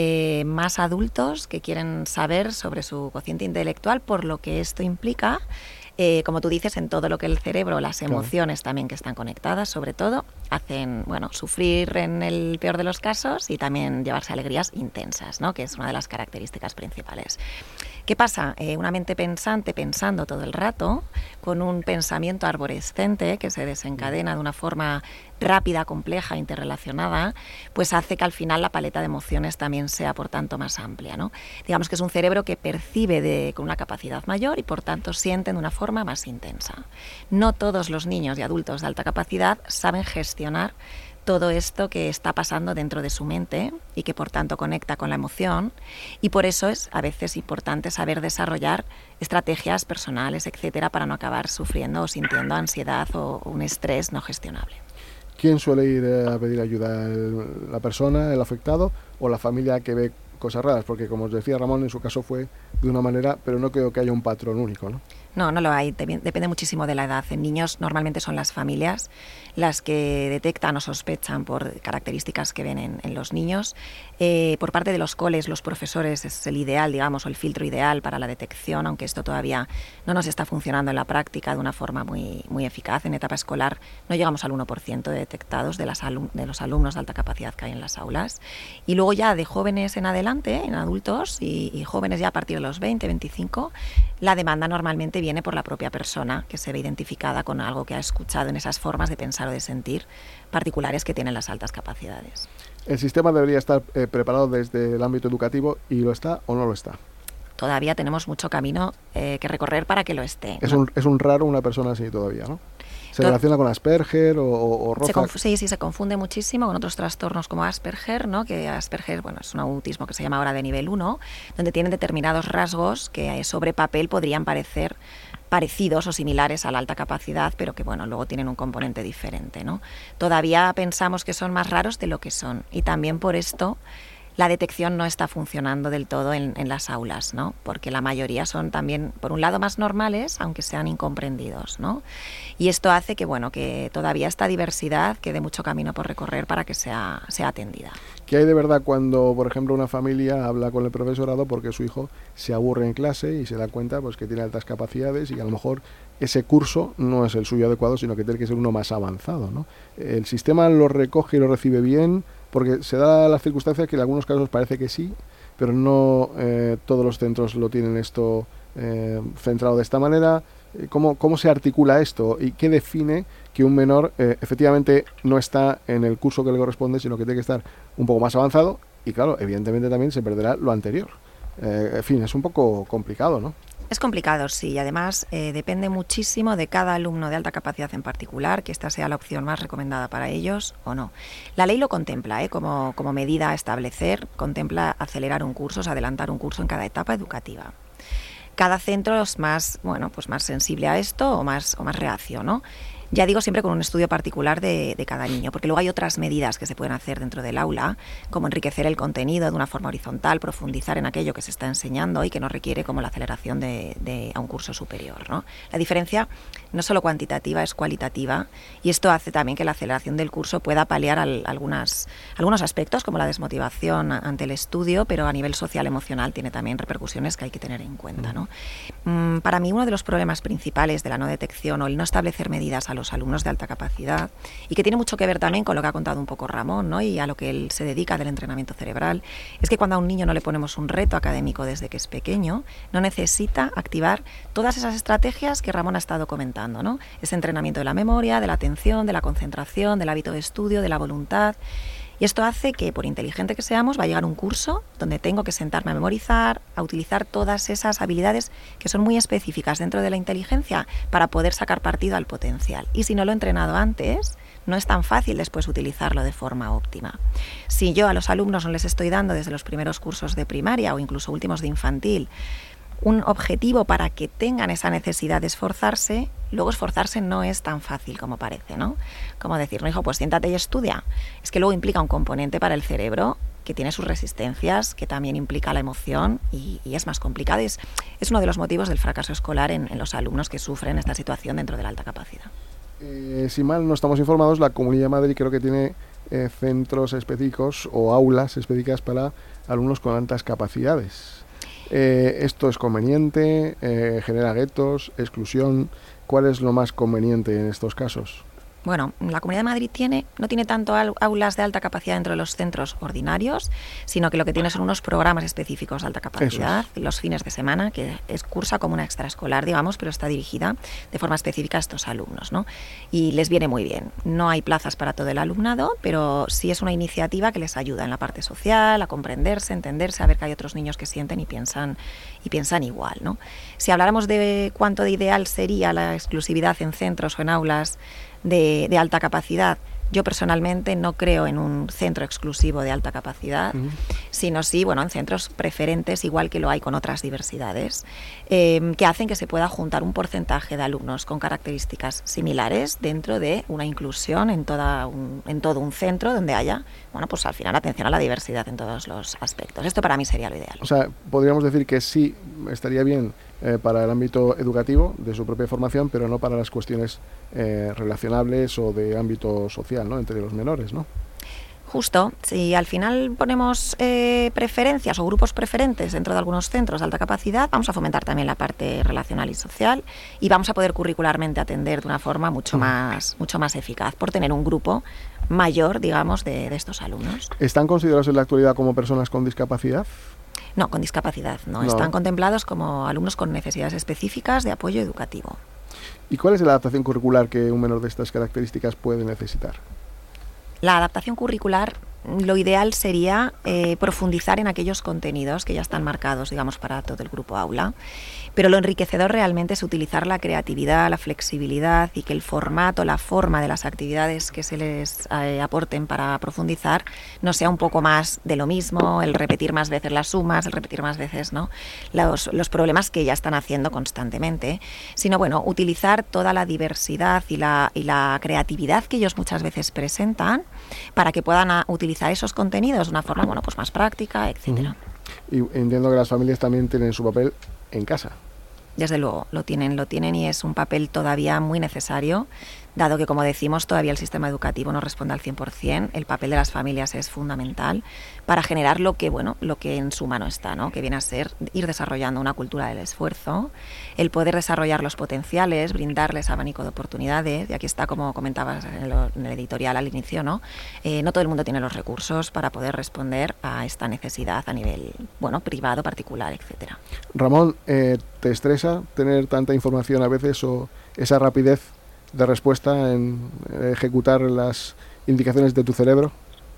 Speaker 4: más adultos que quieren saber sobre su cociente intelectual, por lo que esto implica, como tú dices, en todo lo que el cerebro, las emociones también que están conectadas, sobre todo, hacen, sufrir en el peor de los casos y también llevarse alegrías intensas, ¿no? Que es una de las características principales. ¿Qué pasa? Una mente pensante pensando todo el rato, con un pensamiento arborescente que se desencadena de una forma rápida, compleja, interrelacionada, pues hace que al final la paleta de emociones también sea, por tanto, más amplia, ¿no? Digamos que es un cerebro que percibe con una capacidad mayor y, por tanto, siente de una forma más intensa. No todos los niños y adultos de alta capacidad saben gestionar todo esto que está pasando dentro de su mente y que por tanto conecta con la emoción, y por eso es a veces importante saber desarrollar estrategias personales, etcétera, para no acabar sufriendo o sintiendo ansiedad o un estrés no gestionable.
Speaker 2: ¿Quién suele ir a pedir ayuda? ¿La persona, el afectado o la familia que ve cosas raras? Porque, como os decía Ramón, en su caso fue de una manera, pero no creo que haya un patrón único, ¿no?
Speaker 4: No lo hay, depende muchísimo de la edad. En niños normalmente son las familias las que detectan o sospechan por características que ven en los niños. Por parte de los coles, los profesores es el ideal, digamos, o el filtro ideal para la detección, aunque esto todavía no nos está funcionando en la práctica de una forma muy, muy eficaz. En etapa escolar no llegamos al 1% de detectados de los alumnos de alta capacidad que hay en las aulas. Y luego ya de jóvenes en adelante, en adultos y jóvenes ya a partir de los 20, 25, la demanda normalmente viene por la propia persona que se ve identificada con algo que ha escuchado en esas formas de pensar o de sentir particulares que tienen las altas capacidades.
Speaker 2: ¿El sistema debería estar preparado desde el ámbito educativo y lo está o no lo está?
Speaker 4: Todavía tenemos mucho camino que recorrer para que lo esté.
Speaker 2: Es un raro una persona así todavía, ¿no? ¿Se relaciona con Asperger o Rosa?
Speaker 4: Sí, se confunde muchísimo con otros trastornos como Asperger, ¿no? Que Asperger, es un autismo que se llama ahora de nivel 1, donde tienen determinados rasgos que sobre papel podrían parecer parecidos o similares a la alta capacidad, pero que luego tienen un componente diferente, ¿no? Todavía pensamos que son más raros de lo que son, y también por esto la detección no está funcionando del todo en las aulas, ¿no? Porque la mayoría son también, por un lado, más normales, aunque sean incomprendidos, ¿no? Y esto hace que todavía esta diversidad quede mucho camino por recorrer para que sea atendida.
Speaker 2: ¿Qué hay de verdad cuando, por ejemplo, una familia habla con el profesorado porque su hijo se aburre en clase y se da cuenta que tiene altas capacidades y a lo mejor ese curso no es el suyo adecuado, sino que tiene que ser uno más avanzado, ¿no? ¿El sistema lo recoge y lo recibe bien? Porque se da la circunstancia que en algunos casos parece que sí, pero no todos los centros lo tienen esto centrado de esta manera. ¿Cómo se articula esto y qué define que un menor efectivamente no está en el curso que le corresponde, sino que tiene que estar un poco más avanzado? Y claro, evidentemente también se perderá lo anterior. En fin, es un poco complicado, ¿no?
Speaker 4: Es complicado, sí, y además depende muchísimo de cada alumno de alta capacidad en particular, que esta sea la opción más recomendada para ellos o no. La ley lo contempla, como medida a establecer, contempla acelerar un curso, adelantar un curso en cada etapa educativa. Cada centro es más sensible a esto o más reacio, ¿no? Ya digo, siempre con un estudio particular de cada niño, porque luego hay otras medidas que se pueden hacer dentro del aula, como enriquecer el contenido de una forma horizontal, profundizar en aquello que se está enseñando y que no requiere como la aceleración a un curso superior, ¿no? La diferencia no solo cuantitativa, es cualitativa, y esto hace también que la aceleración del curso pueda paliar algunos aspectos, como la desmotivación ante el estudio, pero a nivel social, emocional, tiene también repercusiones que hay que tener en cuenta, ¿no? Para mí, uno de los problemas principales de la no detección o el no establecer medidas a los alumnos de alta capacidad, y que tiene mucho que ver también con lo que ha contado un poco Ramón, ¿no? Y a lo que él se dedica del entrenamiento cerebral, es que cuando a un niño no le ponemos un reto académico desde que es pequeño, no necesita activar todas esas estrategias que Ramón ha estado comentando, ¿no? Ese entrenamiento de la memoria, de la atención, de la concentración, del hábito de estudio, de la voluntad. Y esto hace que, por inteligente que seamos, va a llegar un curso donde tengo que sentarme a memorizar, a utilizar todas esas habilidades que son muy específicas dentro de la inteligencia para poder sacar partido al potencial. Y si no lo he entrenado antes, no es tan fácil después utilizarlo de forma óptima. Si yo a los alumnos no les estoy dando desde los primeros cursos de primaria o incluso últimos de infantil un objetivo para que tengan esa necesidad de esforzarse, luego esforzarse no es tan fácil como parece, ¿no? Como decir, no, hijo, pues siéntate y estudia. Es que luego implica un componente para el cerebro que tiene sus resistencias, que también implica la emoción y es más complicado. Es uno de los motivos del fracaso escolar en los alumnos que sufren esta situación dentro de la alta capacidad.
Speaker 2: Si mal no estamos informados, la Comunidad de Madrid creo que tiene centros específicos o aulas específicas para alumnos con altas capacidades. ¿Esto es conveniente? ¿Genera guetos? ¿Exclusión? ¿Cuál es lo más conveniente en estos casos?
Speaker 4: Bueno, la Comunidad de Madrid no tiene tanto aulas de alta capacidad dentro de los centros ordinarios, sino que lo que tiene son unos programas específicos de alta capacidad, los fines de semana, que cursa como una extraescolar, digamos, pero está dirigida de forma específica a estos alumnos, ¿no? Y les viene muy bien. No hay plazas para todo el alumnado, pero sí es una iniciativa que les ayuda en la parte social, a comprenderse, entenderse, a ver que hay otros niños que sienten y piensan igual, ¿no? Si habláramos de cuánto de ideal sería la exclusividad en centros o en aulas de alta capacidad, yo personalmente no creo en un centro exclusivo de alta capacidad, sino sí, bueno, en centros preferentes, igual que lo hay con otras diversidades, que hacen que se pueda juntar un porcentaje de alumnos con características similares dentro de una inclusión en todo un centro donde haya, bueno, pues al final atención a la diversidad en todos los aspectos. Esto para mí sería lo ideal.
Speaker 2: O sea, podríamos decir que sí estaría bien para el ámbito educativo de su propia formación, pero no para las cuestiones relacionables o de ámbito social, ¿no? Entre los menores, ¿no?
Speaker 4: Justo, si al final ponemos preferencias o grupos preferentes dentro de algunos centros de alta capacidad, vamos a fomentar también la parte relacional y social y vamos a poder curricularmente atender de una forma mucho más eficaz por tener un grupo mayor, digamos, de estos alumnos.
Speaker 2: ¿Están considerados en la actualidad como personas con discapacidad?
Speaker 4: No, con discapacidad no. Están contemplados como alumnos con necesidades específicas de apoyo educativo.
Speaker 2: ¿Y cuál es la adaptación curricular que un menor de estas características puede necesitar?
Speaker 4: La adaptación curricular, lo ideal sería profundizar en aquellos contenidos que ya están marcados, digamos, para todo el grupo aula, pero lo enriquecedor realmente es utilizar la creatividad, la flexibilidad y que el formato, la forma de las actividades que se les aporten para profundizar no sea un poco más de lo mismo, el repetir más veces las sumas, el repetir más veces, ¿no?, los problemas que ya están haciendo constantemente, sino, bueno, utilizar toda la diversidad y la creatividad que ellos muchas veces presentan para que puedan utilizar esos contenidos de una forma, bueno, pues más práctica, etcétera.
Speaker 2: Y entiendo que las familias también tienen su papel en casa.
Speaker 4: Desde luego, lo tienen y es un papel todavía muy necesario, dado que, como decimos, todavía el sistema educativo no responde al 100%, el papel de las familias es fundamental para generar lo que en su mano está, ¿no?, que viene a ser ir desarrollando una cultura del esfuerzo, el poder desarrollar los potenciales, brindarles abanico de oportunidades, y aquí está, como comentabas en el editorial al inicio, ¿no? No todo el mundo tiene los recursos para poder responder a esta necesidad a nivel, bueno, privado, particular, etcétera.
Speaker 2: Ramón, ¿te estresa tener tanta información a veces o esa rapidez de respuesta en ejecutar las indicaciones de tu cerebro?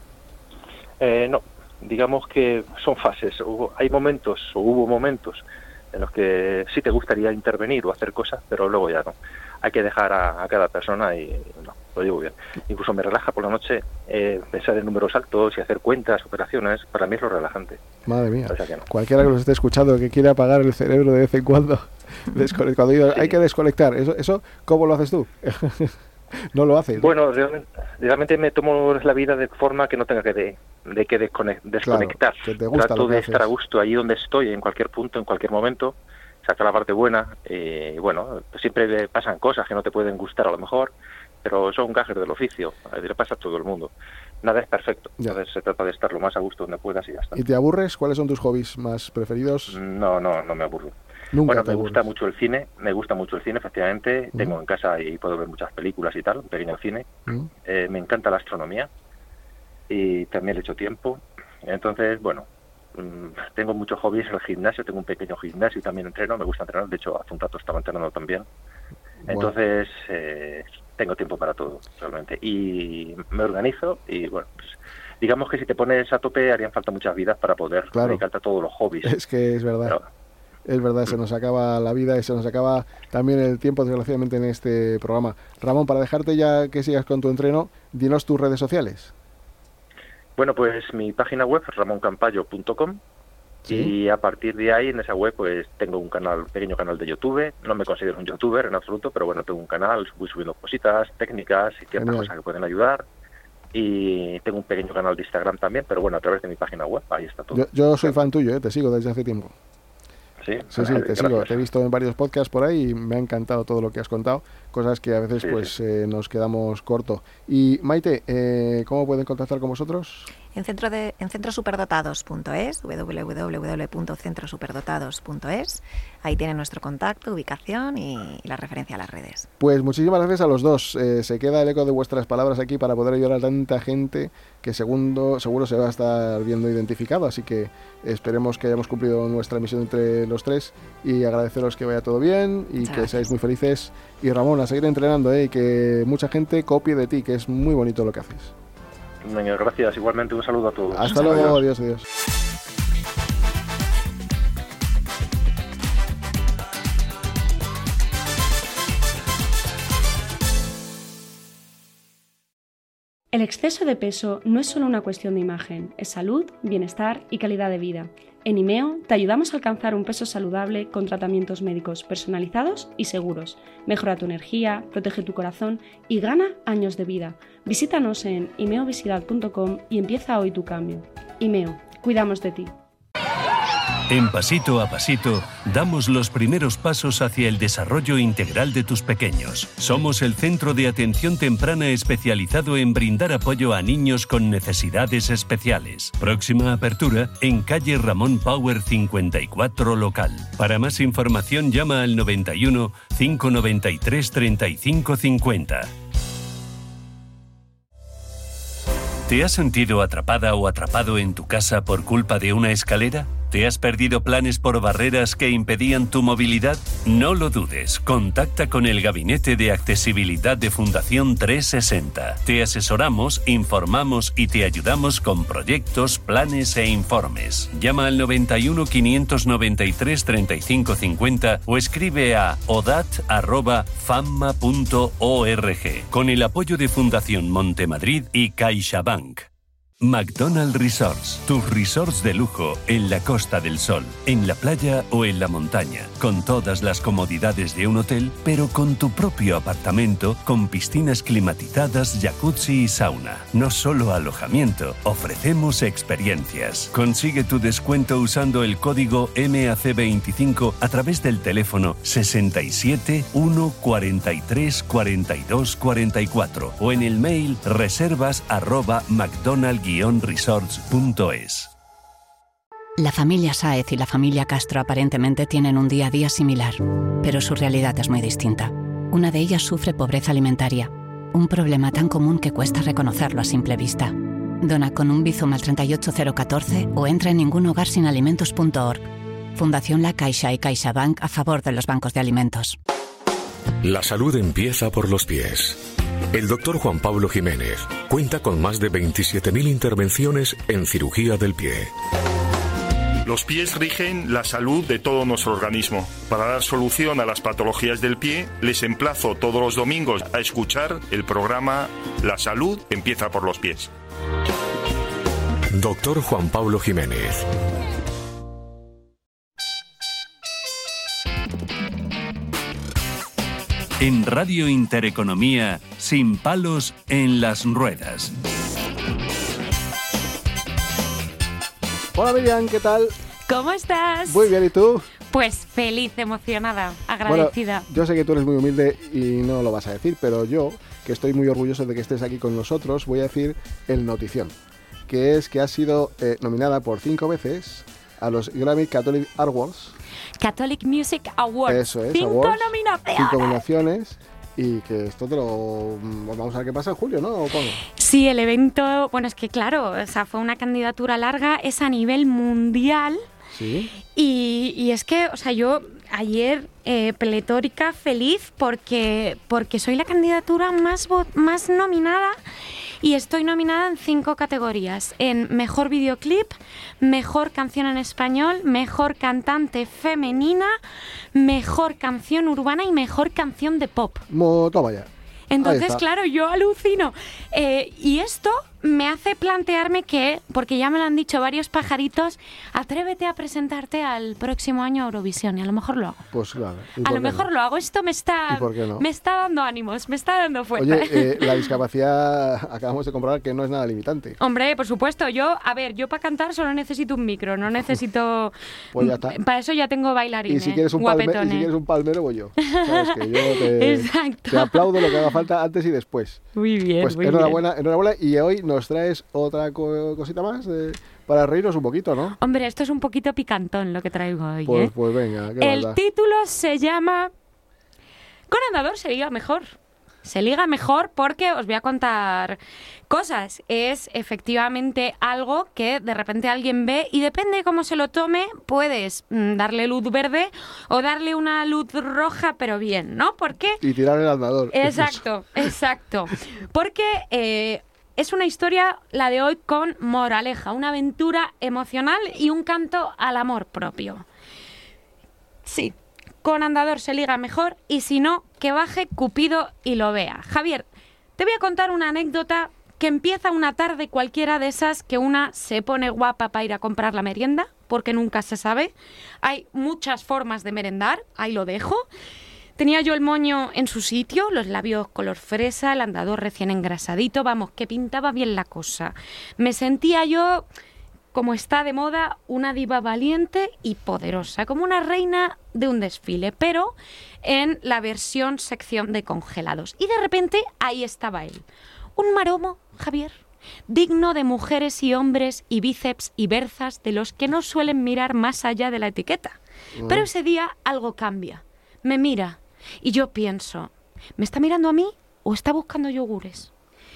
Speaker 3: No, digamos que son fases. Hubo momentos en los que sí te gustaría intervenir o hacer cosas, pero luego ya no. Hay que dejar a cada persona y no, lo llevo bien. Incluso me relaja por la noche pensar en números altos y hacer cuentas, operaciones. Para mí es lo relajante.
Speaker 2: Madre mía,
Speaker 3: O sea que no.
Speaker 2: Cualquiera que nos esté escuchando que quiera apagar el cerebro de vez en cuando, cuando digo, hay que desconectar, ¿eso cómo lo haces tú? ¿No lo haces?
Speaker 3: Bueno, realmente me tomo la vida de forma que no tenga que desconectar.
Speaker 2: Claro, que te gusta
Speaker 3: Trato
Speaker 2: lo que
Speaker 3: de
Speaker 2: haces.
Speaker 3: estar a gusto allí donde estoy, en cualquier punto, en cualquier momento, sacar la parte buena. Bueno, siempre pasan cosas que no te pueden gustar a lo mejor, pero son gajes del oficio, le pasa a todo el mundo. Nada es perfecto,
Speaker 2: Ya.
Speaker 3: entonces se trata de estar lo más a gusto donde puedas y ya está.
Speaker 2: ¿Y te aburres? ¿Cuáles son tus hobbies más preferidos?
Speaker 3: No me aburro.
Speaker 2: Nunca
Speaker 3: Bueno,
Speaker 2: te
Speaker 3: me gusta
Speaker 2: aburres.
Speaker 3: mucho el cine, efectivamente. Tengo en casa y puedo ver muchas películas y tal, un pequeño cine. Me encanta la astronomía y también le echo tiempo. Entonces, bueno, tengo muchos hobbies en el gimnasio, tengo un pequeño gimnasio y también entreno, me gusta entrenar, de hecho hace un rato estaba entrenando también. Entonces, tengo tiempo para todo, realmente. Y me organizo y, bueno, pues, digamos que si te pones a tope harían falta muchas vidas para poder dedicarte a todos los hobbies.
Speaker 2: Es que es verdad. Es verdad, se nos acaba la vida y se nos acaba también el tiempo, desgraciadamente, en este programa. Ramón, para dejarte ya que sigas con tu entreno, dinos tus redes sociales.
Speaker 3: Bueno, pues mi página web, ramoncampayo.com,
Speaker 2: Sí.
Speaker 3: Y a partir de ahí, en esa web, pues tengo un pequeño canal de YouTube. No me considero un youtuber en absoluto, pero bueno, tengo un canal, voy subiendo cositas, técnicas y ciertas cosas que pueden ayudar. Y tengo un pequeño canal de Instagram también, pero bueno, a través de mi página web, ahí está todo.
Speaker 2: Yo soy fan tuyo, te sigo desde hace tiempo.
Speaker 3: Sí,
Speaker 2: te sigo. Te he visto en varios podcasts por ahí y me ha encantado todo lo que has contado. Cosas que a veces nos quedamos corto. Y Maite, ¿cómo pueden contactar con vosotros?
Speaker 4: En centrosuperdotados.es, www.centrosuperdotados.es. Ahí tienen nuestro contacto, ubicación y la referencia a las redes.
Speaker 2: Pues muchísimas gracias a los dos. Se queda el eco de vuestras palabras aquí para poder ayudar a tanta gente que seguro se va a estar viendo identificado. Así que esperemos que hayamos cumplido nuestra misión entre los tres y agradeceros que vaya todo bien y que seáis muy felices. Y Ramón, a seguir entrenando y que mucha gente copie de ti, que es muy bonito lo que haces.
Speaker 3: Venga, gracias. Igualmente un saludo a todos.
Speaker 2: Hasta luego. Adiós.
Speaker 5: El exceso de peso no es solo una cuestión de imagen, es salud, bienestar y calidad de vida. En IMEO te ayudamos a alcanzar un peso saludable con tratamientos médicos personalizados y seguros. Mejora tu energía, protege tu corazón y gana años de vida. Visítanos en imeovisidad.com y empieza hoy tu cambio. IMEO, cuidamos de ti.
Speaker 1: En Pasito a Pasito, damos los primeros pasos hacia el desarrollo integral de tus pequeños. Somos el centro de atención temprana especializado en brindar apoyo a niños con necesidades especiales. Próxima apertura en calle Ramón Power 54 local. Para más información llama al 91 593 35 50. ¿Te has sentido atrapada o atrapado en tu casa por culpa de una escalera? ¿Te has perdido planes por barreras que impedían tu movilidad? No lo dudes, contacta con el Gabinete de Accesibilidad de Fundación 360. Te asesoramos, informamos y te ayudamos con proyectos, planes e informes. Llama al 91 593 35 50 o escribe a odat@famma.org con el apoyo de Fundación Montemadrid y CaixaBank. McDonald Resorts, tus resorts de lujo en la Costa del Sol, en la playa o en la montaña, con todas las comodidades de un hotel, pero con tu propio apartamento, con piscinas climatizadas, jacuzzi y sauna. No solo alojamiento, ofrecemos experiencias. Consigue tu descuento usando el código MAC25 a través del teléfono 67 1 43 42 44 o en el mail reservas@mcdonald-resorts.es.
Speaker 6: La familia Sáez y la familia Castro aparentemente tienen un día a día similar, pero su realidad es muy distinta. Una de ellas sufre pobreza alimentaria, un problema tan común que cuesta reconocerlo a simple vista. Dona con un Bizum al 38014 o entra en ningunhogarsinalimentos.org. Fundación La Caixa y CaixaBank a favor de los bancos de alimentos.
Speaker 7: La salud empieza por los pies. El doctor Juan Pablo Jiménez cuenta con más de 27.000 intervenciones en cirugía del pie.
Speaker 8: Los pies rigen la salud de todo nuestro organismo. Para dar solución a las patologías del pie, les emplazo todos los domingos a escuchar el programa La salud empieza por los pies.
Speaker 7: Doctor Juan Pablo Jiménez.
Speaker 1: En Radio Intereconomía, sin palos en las ruedas.
Speaker 2: Hola Miriam, ¿qué tal?
Speaker 9: ¿Cómo estás?
Speaker 2: Muy bien, ¿y tú?
Speaker 9: Pues feliz, emocionada, agradecida.
Speaker 2: Bueno, yo sé que tú eres muy humilde y no lo vas a decir, pero yo, que estoy muy orgulloso de que estés aquí con nosotros, voy a decir el notición, que es que has sido nominada por 5 veces a los Grammy Catholic Awards.
Speaker 9: Catholic Music Awards.
Speaker 2: Eso es,
Speaker 9: 5
Speaker 2: Awards,
Speaker 9: nominaciones.
Speaker 2: 5 nominaciones. Y que esto vamos a ver qué pasa en julio, ¿no? ¿O cómo?
Speaker 9: Sí, el evento, bueno, es que claro, o sea, fue una candidatura larga, es a nivel mundial.
Speaker 2: Sí.
Speaker 9: Y es que, o sea, yo ayer pletórica, feliz, porque soy la candidatura más nominada. Y estoy nominada en 5 categorías, en Mejor Videoclip, Mejor Canción en Español, Mejor Cantante Femenina, Mejor Canción Urbana y Mejor Canción de Pop.
Speaker 2: Toma ya.
Speaker 9: Entonces, claro, yo alucino. Y esto me hace plantearme que, porque ya me lo han dicho varios pajaritos, atrévete a presentarte al próximo año a Eurovisión, y a lo mejor lo hago.
Speaker 2: Pues claro.
Speaker 9: A lo mejor lo hago. Esto me está dando ánimos, me está dando fuerza.
Speaker 2: Oye, la discapacidad acabamos de comprobar que no es nada limitante.
Speaker 9: Hombre, por supuesto. Yo para cantar solo necesito un micro, no necesito...
Speaker 2: Pues ya está.
Speaker 9: Para eso ya tengo bailarines,
Speaker 2: y si quieres un palmero, voy yo. Sabes que yo te aplaudo lo que haga falta antes y después.
Speaker 9: Muy bien,
Speaker 2: pues
Speaker 9: muy
Speaker 2: enhorabuena. Y hoy nos traes otra cosita más para reírnos un poquito, ¿no?
Speaker 9: Hombre, esto es un poquito picantón lo que traigo hoy.
Speaker 2: Pues venga.
Speaker 9: El título se llama Con andador se liga mejor. Se liga mejor porque os voy a contar cosas. Es efectivamente algo que de repente alguien ve y depende de cómo se lo tome, puedes darle luz verde o darle una luz roja, pero bien, ¿no? Porque...
Speaker 2: Y tirar el andador.
Speaker 9: Exacto. Porque es una historia, la de hoy, con moraleja, una aventura emocional y un canto al amor propio. Sí. Con andador se liga mejor y si no, que baje Cupido y lo vea. Javier, te voy a contar una anécdota que empieza una tarde cualquiera de esas que una se pone guapa para ir a comprar la merienda, porque nunca se sabe. Hay muchas formas de merendar, ahí lo dejo. Tenía yo el moño en su sitio, los labios color fresa, el andador recién engrasadito, vamos, que pintaba bien la cosa. Me sentía yo... como está de moda, una diva valiente y poderosa, como una reina de un desfile, pero en la versión sección de congelados. Y de repente ahí estaba él, un maromo, Javier, digno de mujeres y hombres y bíceps y berzas de los que no suelen mirar más allá de la etiqueta. Pero ese día algo cambia, me mira y yo pienso, ¿me está mirando a mí o está buscando yogures?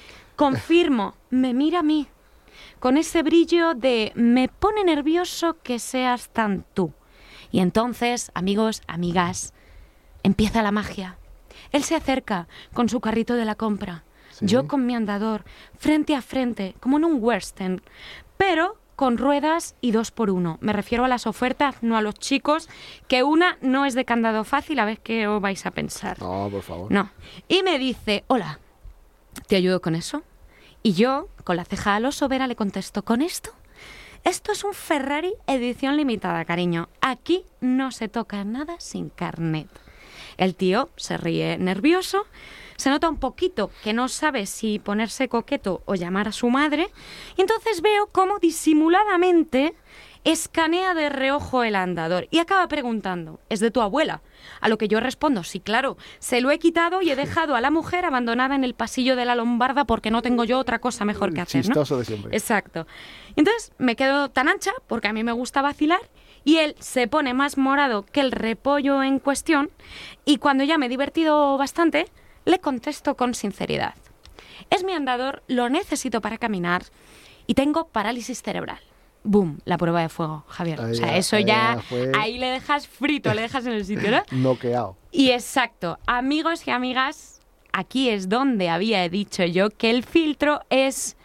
Speaker 9: Confirmo, me mira a mí. Con ese brillo de me pone nervioso que seas tan tú. Y entonces, amigos, amigas, empieza la magia. Él se acerca con su carrito de la compra. ¿Sí? Yo con mi andador, frente a frente, como en un western, pero con ruedas y 2x1. Me refiero a las ofertas, no a los chicos, que una no es de candado fácil, a ver qué os vais a pensar.
Speaker 2: No, por favor.
Speaker 9: No. Y me dice, hola, ¿te ayudo con eso? Y yo, con la ceja a lo sobera, le contesto, ¿con esto? Esto es un Ferrari edición limitada, cariño. Aquí no se toca nada sin carnet. El tío se ríe nervioso, se nota un poquito que no sabe si ponerse coqueto o llamar a su madre, y entonces veo cómo disimuladamente escanea de reojo el andador y acaba preguntando, ¿es de tu abuela? A lo que yo respondo, sí, claro, se lo he quitado y he dejado a la mujer abandonada en el pasillo de la lombarda porque no tengo yo otra cosa mejor que hacer, ¿no?
Speaker 2: Chistoso de siempre.
Speaker 9: Exacto. Entonces me quedo tan ancha porque a mí me gusta vacilar y él se pone más morado que el repollo en cuestión y cuando ya me he divertido bastante, le contesto con sinceridad. Es mi andador, lo necesito para caminar y tengo parálisis cerebral. ¡Bum! La prueba de fuego, Javier.
Speaker 2: Ahí,
Speaker 9: o sea, eso ya
Speaker 2: fue...
Speaker 9: ahí le dejas frito, le dejas en el sitio, ¿no?
Speaker 2: Noqueado.
Speaker 9: Y exacto, amigos y amigas, aquí es donde había dicho yo que el filtro es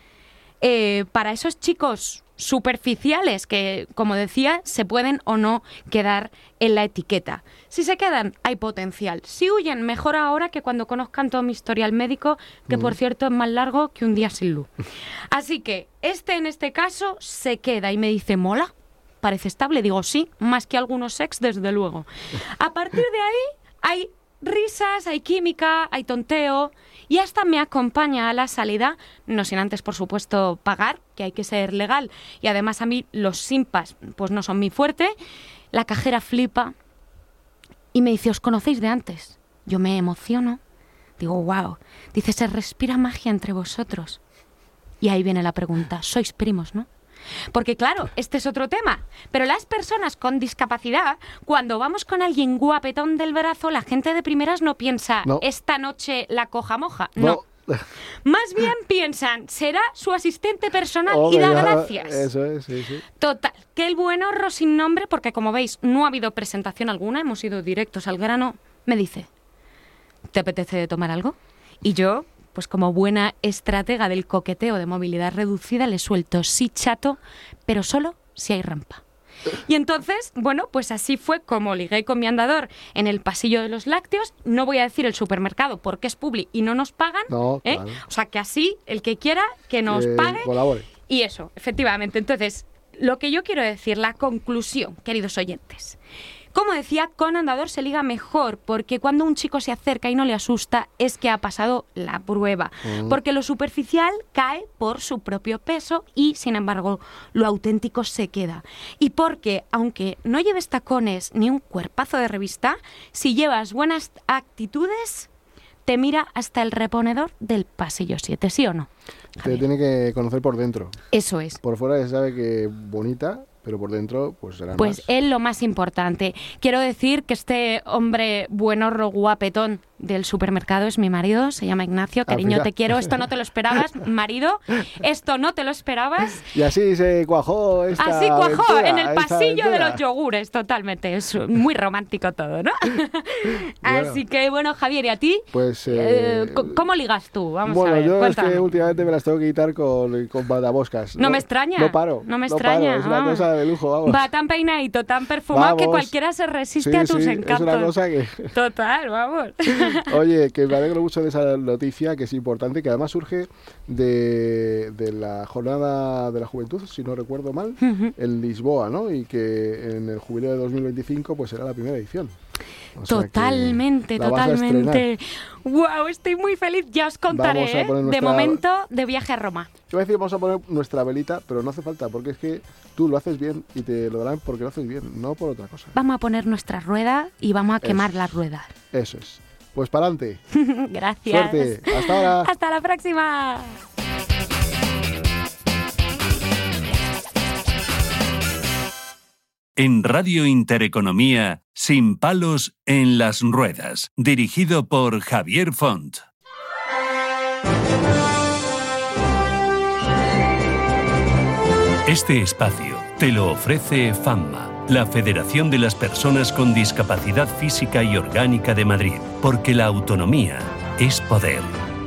Speaker 9: para esos chicos superficiales que, como decía, se pueden o no quedar en la etiqueta. Si se quedan, hay potencial. Si huyen, mejor ahora que cuando conozcan todo mi historial médico, que por cierto es más largo que un día sin luz. Así que en este caso se queda y me dice, ¿mola? ¿Parece estable? Digo, sí, más que algunos ex, desde luego. A partir de ahí hay risas, hay química, hay tonteo y hasta me acompaña a la salida, no sin antes, por supuesto, pagar, que hay que ser legal. Y además a mí los simpas pues no son mi fuerte. La cajera flipa y me dice, ¿os conocéis de antes? Yo me emociono, digo, wow. Dice, se respira magia entre vosotros. Y ahí viene la pregunta, ¿sois primos, no? Porque claro, este es otro tema, pero las personas con discapacidad, cuando vamos con alguien guapetón del brazo, la gente de primeras no piensa, no, esta noche la coja moja, no. Más bien piensan, será su asistente personal y da gracias.
Speaker 2: Eso es, sí, sí.
Speaker 9: Total, que el buen horro sin nombre, porque como veis no ha habido presentación alguna, hemos ido directos al grano, me dice, ¿te apetece tomar algo? Y yo, pues como buena estratega del coqueteo de movilidad reducida, le suelto, sí, chato, pero solo si hay rampa. Y entonces, bueno, pues así fue como ligué con mi andador en el pasillo de los lácteos. No voy a decir el supermercado porque es publi y no nos pagan.
Speaker 2: No, claro.
Speaker 9: O sea, que así, el que quiera, que nos pague.
Speaker 2: Colabore.
Speaker 9: Y eso, efectivamente. Entonces, lo que yo quiero decir, la conclusión, queridos oyentes. Como decía, con andador se liga mejor, porque cuando un chico se acerca y no le asusta es que ha pasado la prueba. Porque lo superficial cae por su propio peso y, sin embargo, lo auténtico se queda. Y porque, aunque no lleves tacones ni un cuerpazo de revista, si llevas buenas actitudes, te mira hasta el reponedor del pasillo 7, ¿sí o no?
Speaker 2: Te tiene que conocer por dentro.
Speaker 9: Eso es.
Speaker 2: Por fuera se sabe que bonita, pero por dentro pues será
Speaker 9: Pues
Speaker 2: más.
Speaker 9: es lo más importante. Quiero decir que este hombre buenorro, guapetón del supermercado es mi marido, se llama Ignacio. Cariño,
Speaker 2: mira.
Speaker 9: te quiero. Esto no te lo esperabas, marido. Esto no te lo esperabas.
Speaker 2: Y así se cuajó esta
Speaker 9: Así cuajó
Speaker 2: aventura,
Speaker 9: en el
Speaker 2: esta
Speaker 9: pasillo de
Speaker 2: aventura.
Speaker 9: los yogures, totalmente. Es muy romántico todo, ¿no? Así que, bueno, Javier, ¿y a ti?
Speaker 2: Pues
Speaker 9: ¿Cómo ligas tú? Vamos
Speaker 2: bueno,
Speaker 9: a ver,
Speaker 2: yo
Speaker 9: cuéntame.
Speaker 2: es que últimamente me las tengo que quitar con bandaboscas.
Speaker 9: No me extraña.
Speaker 2: No paro.
Speaker 9: No me
Speaker 2: no
Speaker 9: extraña.
Speaker 2: Paro, es una
Speaker 9: vamos.
Speaker 2: cosa de lujo, vamos.
Speaker 9: Va tan peinadito, tan perfumado que
Speaker 2: Vamos.
Speaker 9: cualquiera se resiste
Speaker 2: Sí,
Speaker 9: a tus
Speaker 2: sí,
Speaker 9: encantos.
Speaker 2: es una cosa que...
Speaker 9: Total, vamos.
Speaker 2: Oye, que me alegro mucho de esa noticia, que es importante, que además surge de la jornada de la juventud, si no recuerdo mal, en Lisboa, ¿no? Y que en el jubileo de 2025 pues será la primera edición. O sea
Speaker 9: Totalmente,
Speaker 2: que la vas a
Speaker 9: totalmente.
Speaker 2: estrenar.
Speaker 9: Wow, estoy muy feliz. Ya os contaré,
Speaker 2: Vamos a poner
Speaker 9: de
Speaker 2: nuestra-
Speaker 9: momento, de viaje a Roma.
Speaker 2: Yo voy a decir, vamos a poner nuestra velita, pero no hace falta, porque es que tú lo haces bien y te lo darán porque lo haces bien, no por otra cosa.
Speaker 9: Vamos a poner nuestra rueda y vamos a quemar la rueda.
Speaker 2: Eso es. Pues para adelante.
Speaker 9: Gracias.
Speaker 2: Suerte. Hasta ahora.
Speaker 9: Hasta la próxima.
Speaker 1: En Radio Intereconomía, Sin palos en las ruedas, dirigido por Javier Font. Este espacio te lo ofrece FAMMA, la Federación de las Personas con Discapacidad Física y Orgánica de Madrid, porque la autonomía es poder.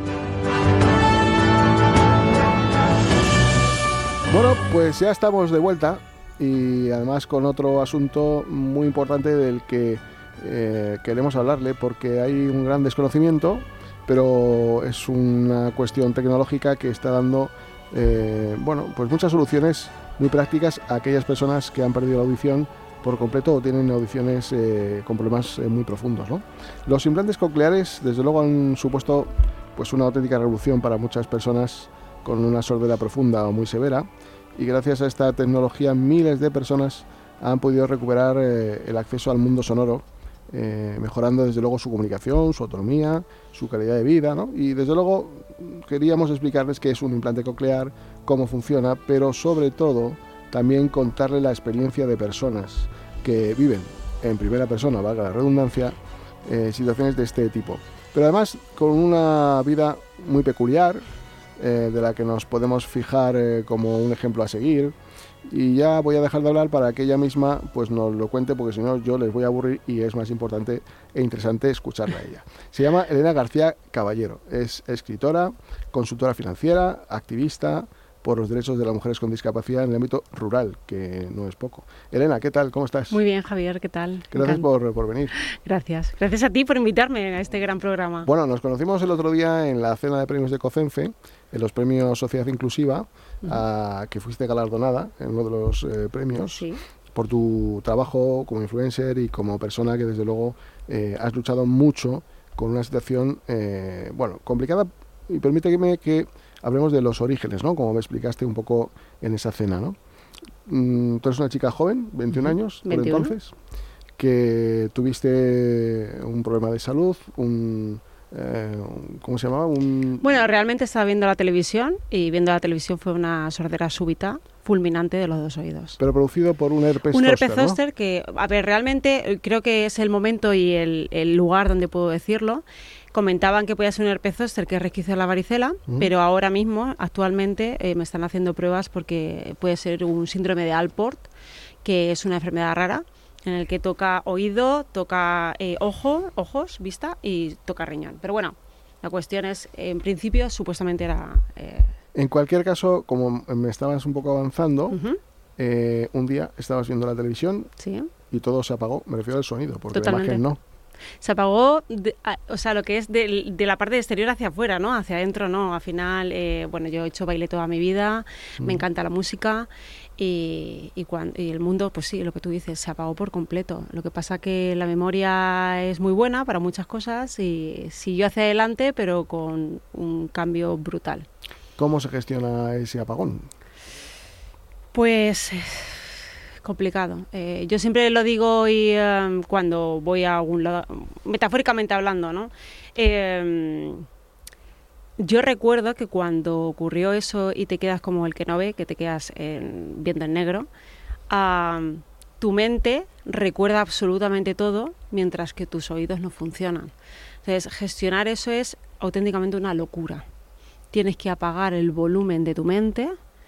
Speaker 2: Bueno, pues ya estamos de vuelta y además con otro asunto muy importante del que queremos hablarle, porque hay un gran desconocimiento, pero es una cuestión tecnológica que está dando pues muchas soluciones muy prácticas a aquellas personas que han perdido la audición por completo o tienen audiciones con problemas muy profundos, ¿no? Los implantes cocleares, desde luego, han supuesto pues una auténtica revolución para muchas personas con una sordera profunda o muy severa, y gracias a esta tecnología miles de personas han podido recuperar el acceso al mundo sonoro, mejorando desde luego su comunicación, su autonomía, su calidad de vida, ¿no? Y desde luego queríamos explicarles qué es un implante coclear, cómo funciona, pero sobre todo también contarle la experiencia de personas que viven en primera persona, valga la redundancia, situaciones de este tipo. Pero además con una vida muy peculiar, de la que nos podemos fijar como un ejemplo a seguir. Y ya voy a dejar de hablar para que ella misma pues nos lo cuente, porque si no yo les voy a aburrir y es más importante e interesante escucharla a ella. Se llama Elena García Caballero, es escritora, consultora financiera, activista por los derechos de las mujeres con discapacidad en el ámbito rural, que no es poco. Elena, ¿qué tal? ¿Cómo estás?
Speaker 10: Muy bien, Javier, ¿qué tal?
Speaker 2: Gracias por venir.
Speaker 10: Gracias. Gracias a ti por invitarme a este gran programa.
Speaker 2: Bueno, nos conocimos el otro día en la cena de premios de COCENFE, en los premios Sociedad Inclusiva, que fuiste galardonada en uno de los premios.
Speaker 10: Sí.
Speaker 2: Por tu trabajo como influencer y como persona que desde luego has luchado mucho con una situación complicada, y permíteme que hablemos de los orígenes, ¿no? Como me explicaste un poco en esa cena, ¿no? Tú eres una chica joven, 21 años, por
Speaker 10: 21.
Speaker 2: entonces, que tuviste un problema de salud, ¿cómo se llamaba?
Speaker 10: Bueno, realmente estaba viendo la televisión y viendo la televisión fue una sordera súbita, fulminante de los dos oídos.
Speaker 2: Pero producido por un herpes
Speaker 10: Un
Speaker 2: zóster,
Speaker 10: herpes
Speaker 2: ¿no?
Speaker 10: zóster que, a ver, realmente creo que es el momento y el lugar donde puedo decirlo. Comentaban que podía ser un herpes zóster que es resquicio de la varicela, pero ahora mismo, actualmente, me están haciendo pruebas porque puede ser un síndrome de Alport, que es una enfermedad rara, en el que toca oído, toca ojos, vista y toca riñón. Pero bueno, la cuestión es, en principio, supuestamente era...
Speaker 2: En cualquier caso, como me estabas un poco avanzando, un día estabas viendo la televisión y todo se apagó. Me refiero al sonido, porque
Speaker 10: Totalmente.
Speaker 2: la imagen no.
Speaker 10: Se apagó, o sea, lo que es de la parte exterior hacia afuera, ¿no? Hacia adentro no. Al final, bueno, yo he hecho baile toda mi vida, me encanta la música y el mundo, pues sí, lo que tú dices, se apagó por completo. Lo que pasa que la memoria es muy buena para muchas cosas y siguió hacia adelante, pero con un cambio brutal.
Speaker 2: ¿Cómo se gestiona ese apagón?
Speaker 10: Pues complicado. Yo siempre lo digo y cuando voy a algún lado, metafóricamente hablando, ¿no? Yo recuerdo que cuando ocurrió eso y te quedas como el que no ve, que te quedas viendo en negro, tu mente recuerda absolutamente todo mientras que tus oídos no funcionan. Entonces, gestionar eso es auténticamente una locura. Tienes que apagar el volumen de tu mente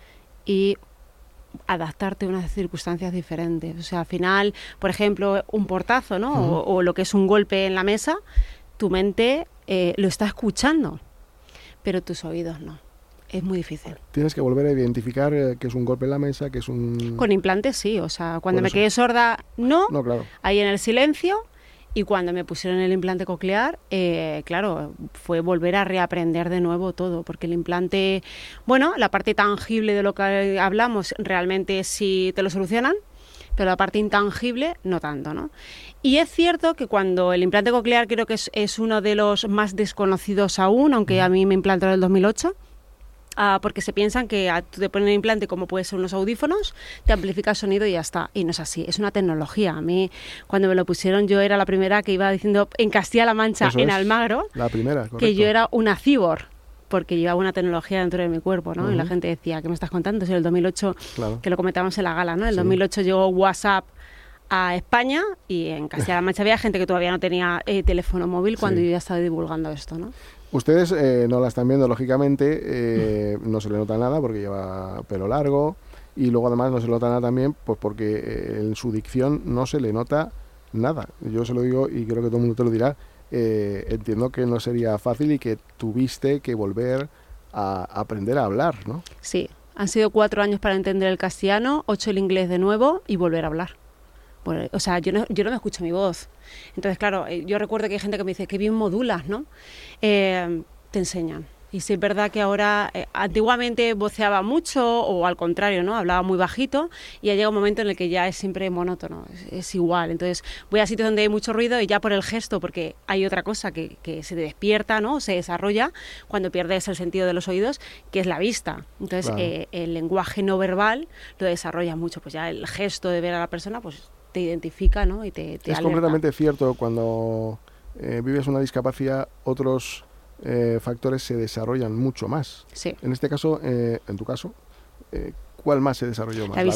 Speaker 10: y adaptarte a unas circunstancias diferentes. O sea, al final, por ejemplo, un portazo, ¿no? O lo que es un golpe en la mesa, tu mente lo está escuchando, pero tus oídos no. Es muy difícil.
Speaker 2: Tienes que volver a identificar que es un golpe en la mesa, que es un...
Speaker 10: Con implantes sí, o sea, cuando me quedé sorda, no,
Speaker 2: claro.
Speaker 10: Ahí en el silencio. Y cuando me pusieron el implante coclear, claro, fue volver a reaprender de nuevo todo, porque el implante, bueno, la parte tangible de lo que hablamos realmente sí te lo solucionan, pero la parte intangible no tanto, ¿no? Y es cierto que cuando el implante coclear creo que es uno de los más desconocidos aún, aunque a mí me implantaron en el 2008, porque se piensan que tú te ponen el implante como puede ser unos audífonos, te amplifica el sonido y ya está. Y no es así, es una tecnología. A mí, cuando me lo pusieron, yo era la primera que iba diciendo en Castilla-La Mancha, en Almagro,
Speaker 2: la primera, correcto,
Speaker 10: que yo era una cyborg, porque llevaba una tecnología dentro de mi cuerpo, ¿no? Y la gente decía, ¿qué me estás contando? Es el 2008, claro, que lo comentábamos en la gala, ¿no? El 2008 llegó WhatsApp a España y en Castilla-La Mancha había gente que todavía no tenía teléfono móvil cuando yo ya estaba divulgando esto, ¿no?
Speaker 2: Ustedes no la están viendo, lógicamente, no se le nota nada porque lleva pelo largo y luego además no se le nota nada también pues porque en su dicción no se le nota nada. Yo se lo digo y creo que todo el mundo te lo dirá. Entiendo que no sería fácil y que tuviste que volver a aprender a hablar, ¿no?
Speaker 10: Sí, han sido 4 años para entender el castellano, 8 el inglés de nuevo y volver a hablar. Bueno, o sea, yo no me escucho mi voz. Entonces, claro, yo recuerdo que hay gente que me dice, qué bien modulas, ¿no? Te enseñan. Y sí es verdad que ahora, antiguamente voceaba mucho o al contrario, ¿no? Hablaba muy bajito y ya llega un momento en el que ya es siempre monótono, es igual. Entonces voy a sitios donde hay mucho ruido y ya por el gesto, porque hay otra cosa que se despierta, ¿no? Se desarrolla cuando pierdes el sentido de los oídos, que es la vista. Entonces el lenguaje no verbal lo desarrolla mucho, pues ya el gesto de ver a la persona, pues te identifica, ¿no? Y te
Speaker 2: es
Speaker 10: alerta.
Speaker 2: Completamente cierto, cuando vives una discapacidad, otros factores se desarrollan mucho más.
Speaker 10: Sí.
Speaker 2: En este caso, en tu caso, ¿cuál más se desarrolló más?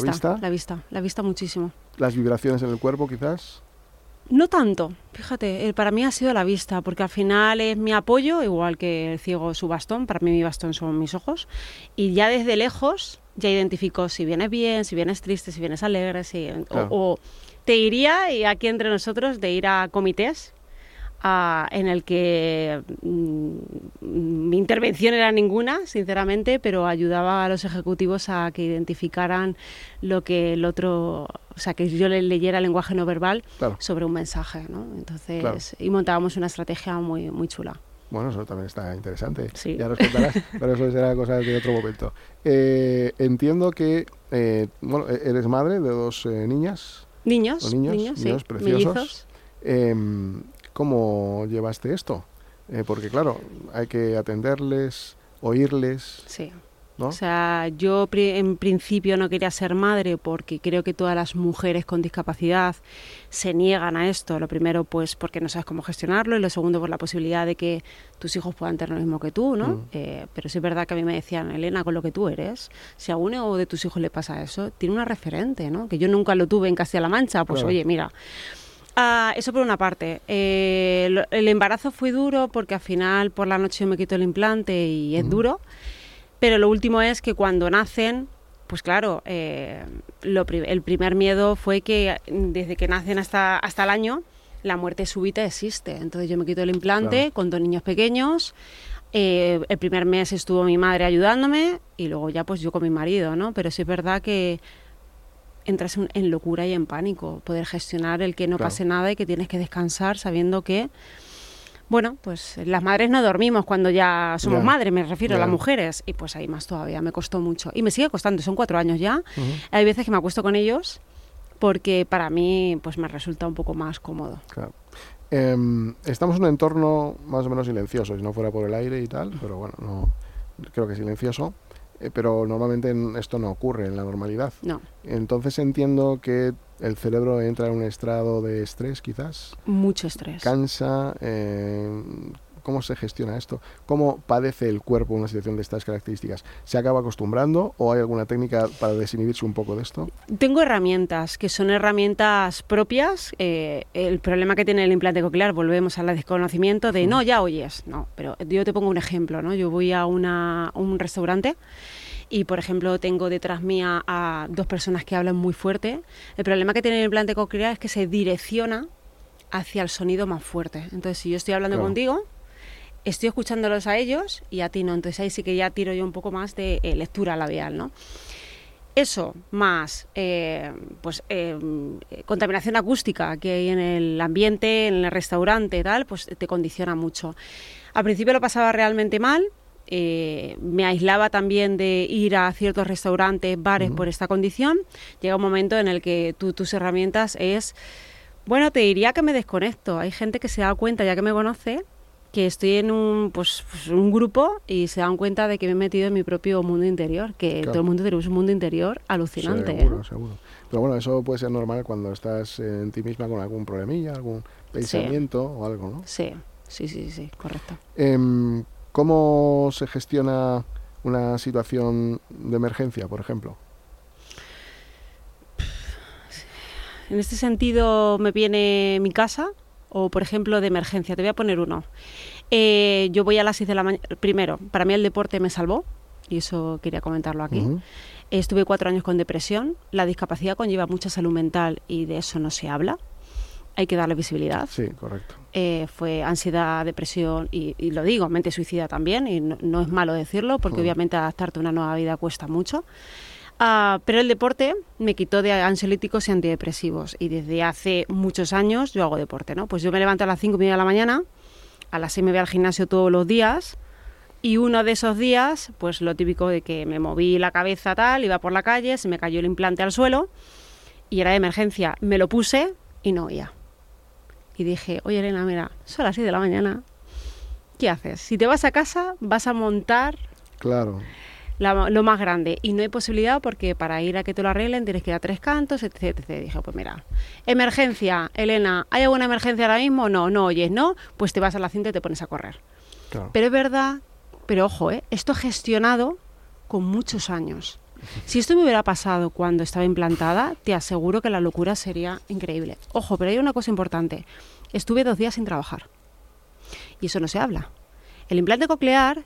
Speaker 10: La vista muchísimo.
Speaker 2: ¿Las vibraciones en el cuerpo quizás?
Speaker 10: No tanto, fíjate, para mí ha sido la vista, porque al final es mi apoyo, igual que el ciego su bastón, para mí mi bastón son mis ojos, y ya desde lejos ya identifico si vienes bien, si vienes triste, si vienes alegre, o te iría, y aquí entre nosotros, de ir a comités en el que mi intervención era ninguna, sinceramente, pero ayudaba a los ejecutivos a que identificaran lo que el otro, o sea, que yo le leyera el lenguaje no verbal sobre un mensaje, ¿no? Entonces, y montábamos una estrategia muy, muy chula.
Speaker 2: Bueno, eso también está interesante.
Speaker 10: Sí.
Speaker 2: Ya nos contarás, pero eso será cosa de otro momento. Entiendo que, bueno, eres madre de 2 niñas.
Speaker 10: Niños sí,
Speaker 2: preciosos. ¿Cómo llevaste esto? Porque claro, hay que atenderles, oírles.
Speaker 10: Sí.
Speaker 2: ¿No?
Speaker 10: O sea, yo en principio no quería ser madre porque creo que todas las mujeres con discapacidad se niegan a esto. Lo primero, pues, porque no sabes cómo gestionarlo, y lo segundo, por la posibilidad de que tus hijos puedan tener lo mismo que tú, ¿no? Pero sí es verdad que a mí me decían, Elena, con lo que tú eres, si a uno de tus hijos le pasa eso, tiene una referente, ¿no? Que yo nunca lo tuve en Castilla-La Mancha, pues oye, mira. Eso por una parte. El embarazo fue duro porque al final por la noche yo me quito el implante y es duro. Pero lo último es que cuando nacen, pues claro, el primer miedo fue que desde que nacen hasta el año, la muerte súbita existe. Entonces yo me quito el implante con 2 niños pequeños. El primer mes estuvo mi madre ayudándome y luego ya pues yo con mi marido, ¿no? Pero sí es verdad que entras en locura y en pánico. Poder gestionar el que no pase nada y que tienes que descansar sabiendo que, bueno, pues las madres no dormimos cuando ya somos madres, me refiero a las mujeres. Y pues ahí más todavía, me costó mucho. Y me sigue costando, son 4 años ya. Hay veces que me acuesto con ellos porque para mí pues me resulta un poco más cómodo.
Speaker 2: Claro. Estamos en un entorno más o menos silencioso, si no fuera por el aire y tal, pero bueno, no creo que silencioso. Pero normalmente esto no ocurre en la normalidad.
Speaker 10: No.
Speaker 2: Entonces entiendo que el cerebro entra en un estado de estrés, quizás.
Speaker 10: Mucho estrés.
Speaker 2: Cansa. ¿Cómo se gestiona esto? ¿Cómo padece el cuerpo una situación de estas características? ¿Se acaba acostumbrando o hay alguna técnica para desinhibirse un poco de esto?
Speaker 10: Tengo herramientas que son herramientas propias. El problema que tiene el implante coclear, volvemos al desconocimiento de no, ya oyes. No, pero yo te pongo un ejemplo, ¿no? Yo voy a un restaurante y, por ejemplo, tengo detrás mía a 2 personas que hablan muy fuerte. El problema que tiene el implante coclear es que se direcciona hacia el sonido más fuerte. Entonces, si yo estoy hablando contigo, estoy escuchándolos a ellos y a ti no. Entonces ahí sí que ya tiro yo un poco más de lectura labial, ¿no? Eso, más contaminación acústica que hay en el ambiente, en el restaurante, tal, pues te condiciona mucho. Al principio lo pasaba realmente mal. Me aislaba también de ir a ciertos restaurantes, bares por esta condición. Llega un momento en el que tus herramientas es... Bueno, te diría que me desconecto. Hay gente que se da cuenta, ya que me conoce, que estoy en un grupo y se dan cuenta de que me he metido en mi propio mundo interior, que todo el mundo tenemos un mundo interior alucinante.
Speaker 2: Seguro. Pero bueno, eso puede ser normal cuando estás en ti misma con algún problemilla, algún pensamiento o algo, ¿no?
Speaker 10: Sí, correcto.
Speaker 2: ¿Cómo se gestiona una situación de emergencia, por ejemplo?
Speaker 10: En este sentido me viene mi casa, o por ejemplo de emergencia. Te voy a poner uno. Yo voy a las 6 de la mañana. Primero, para mí el deporte me salvó, y eso quería comentarlo aquí. Estuve 4 años con depresión. La discapacidad conlleva mucha salud mental y de eso no se habla. Hay que darle visibilidad.
Speaker 2: Sí, correcto.
Speaker 10: Fue ansiedad, depresión y lo digo, mente suicida también, y no es malo decirlo porque obviamente adaptarte a una nueva vida cuesta mucho. Pero el deporte me quitó de ansiolíticos y antidepresivos y desde hace muchos años yo hago deporte, ¿no? Pues yo me levanto a las 5:30 de la mañana, a las 6 me voy al gimnasio todos los días y uno de esos días, pues lo típico de que me moví la cabeza tal, iba por la calle, se me cayó el implante al suelo y era de emergencia. Me lo puse y no oía. Y dije, oye Elena, mira, son las 6 de la mañana, ¿qué haces? Si te vas a casa vas a montar...
Speaker 2: Claro.
Speaker 10: Lo más grande, y no hay posibilidad porque para ir a que te lo arreglen tienes que ir a 3 cantos, etc. Dije, pues mira, emergencia, Elena, ¿hay alguna emergencia ahora mismo? No oyes, ¿no? Pues te vas a la cinta y te pones a correr.
Speaker 2: Claro.
Speaker 10: Pero es verdad, pero ojo, esto gestionado con muchos años. Si esto me hubiera pasado cuando estaba implantada, te aseguro que la locura sería increíble. Ojo, pero hay una cosa importante, estuve 2 días sin trabajar, y eso no se habla. El implante coclear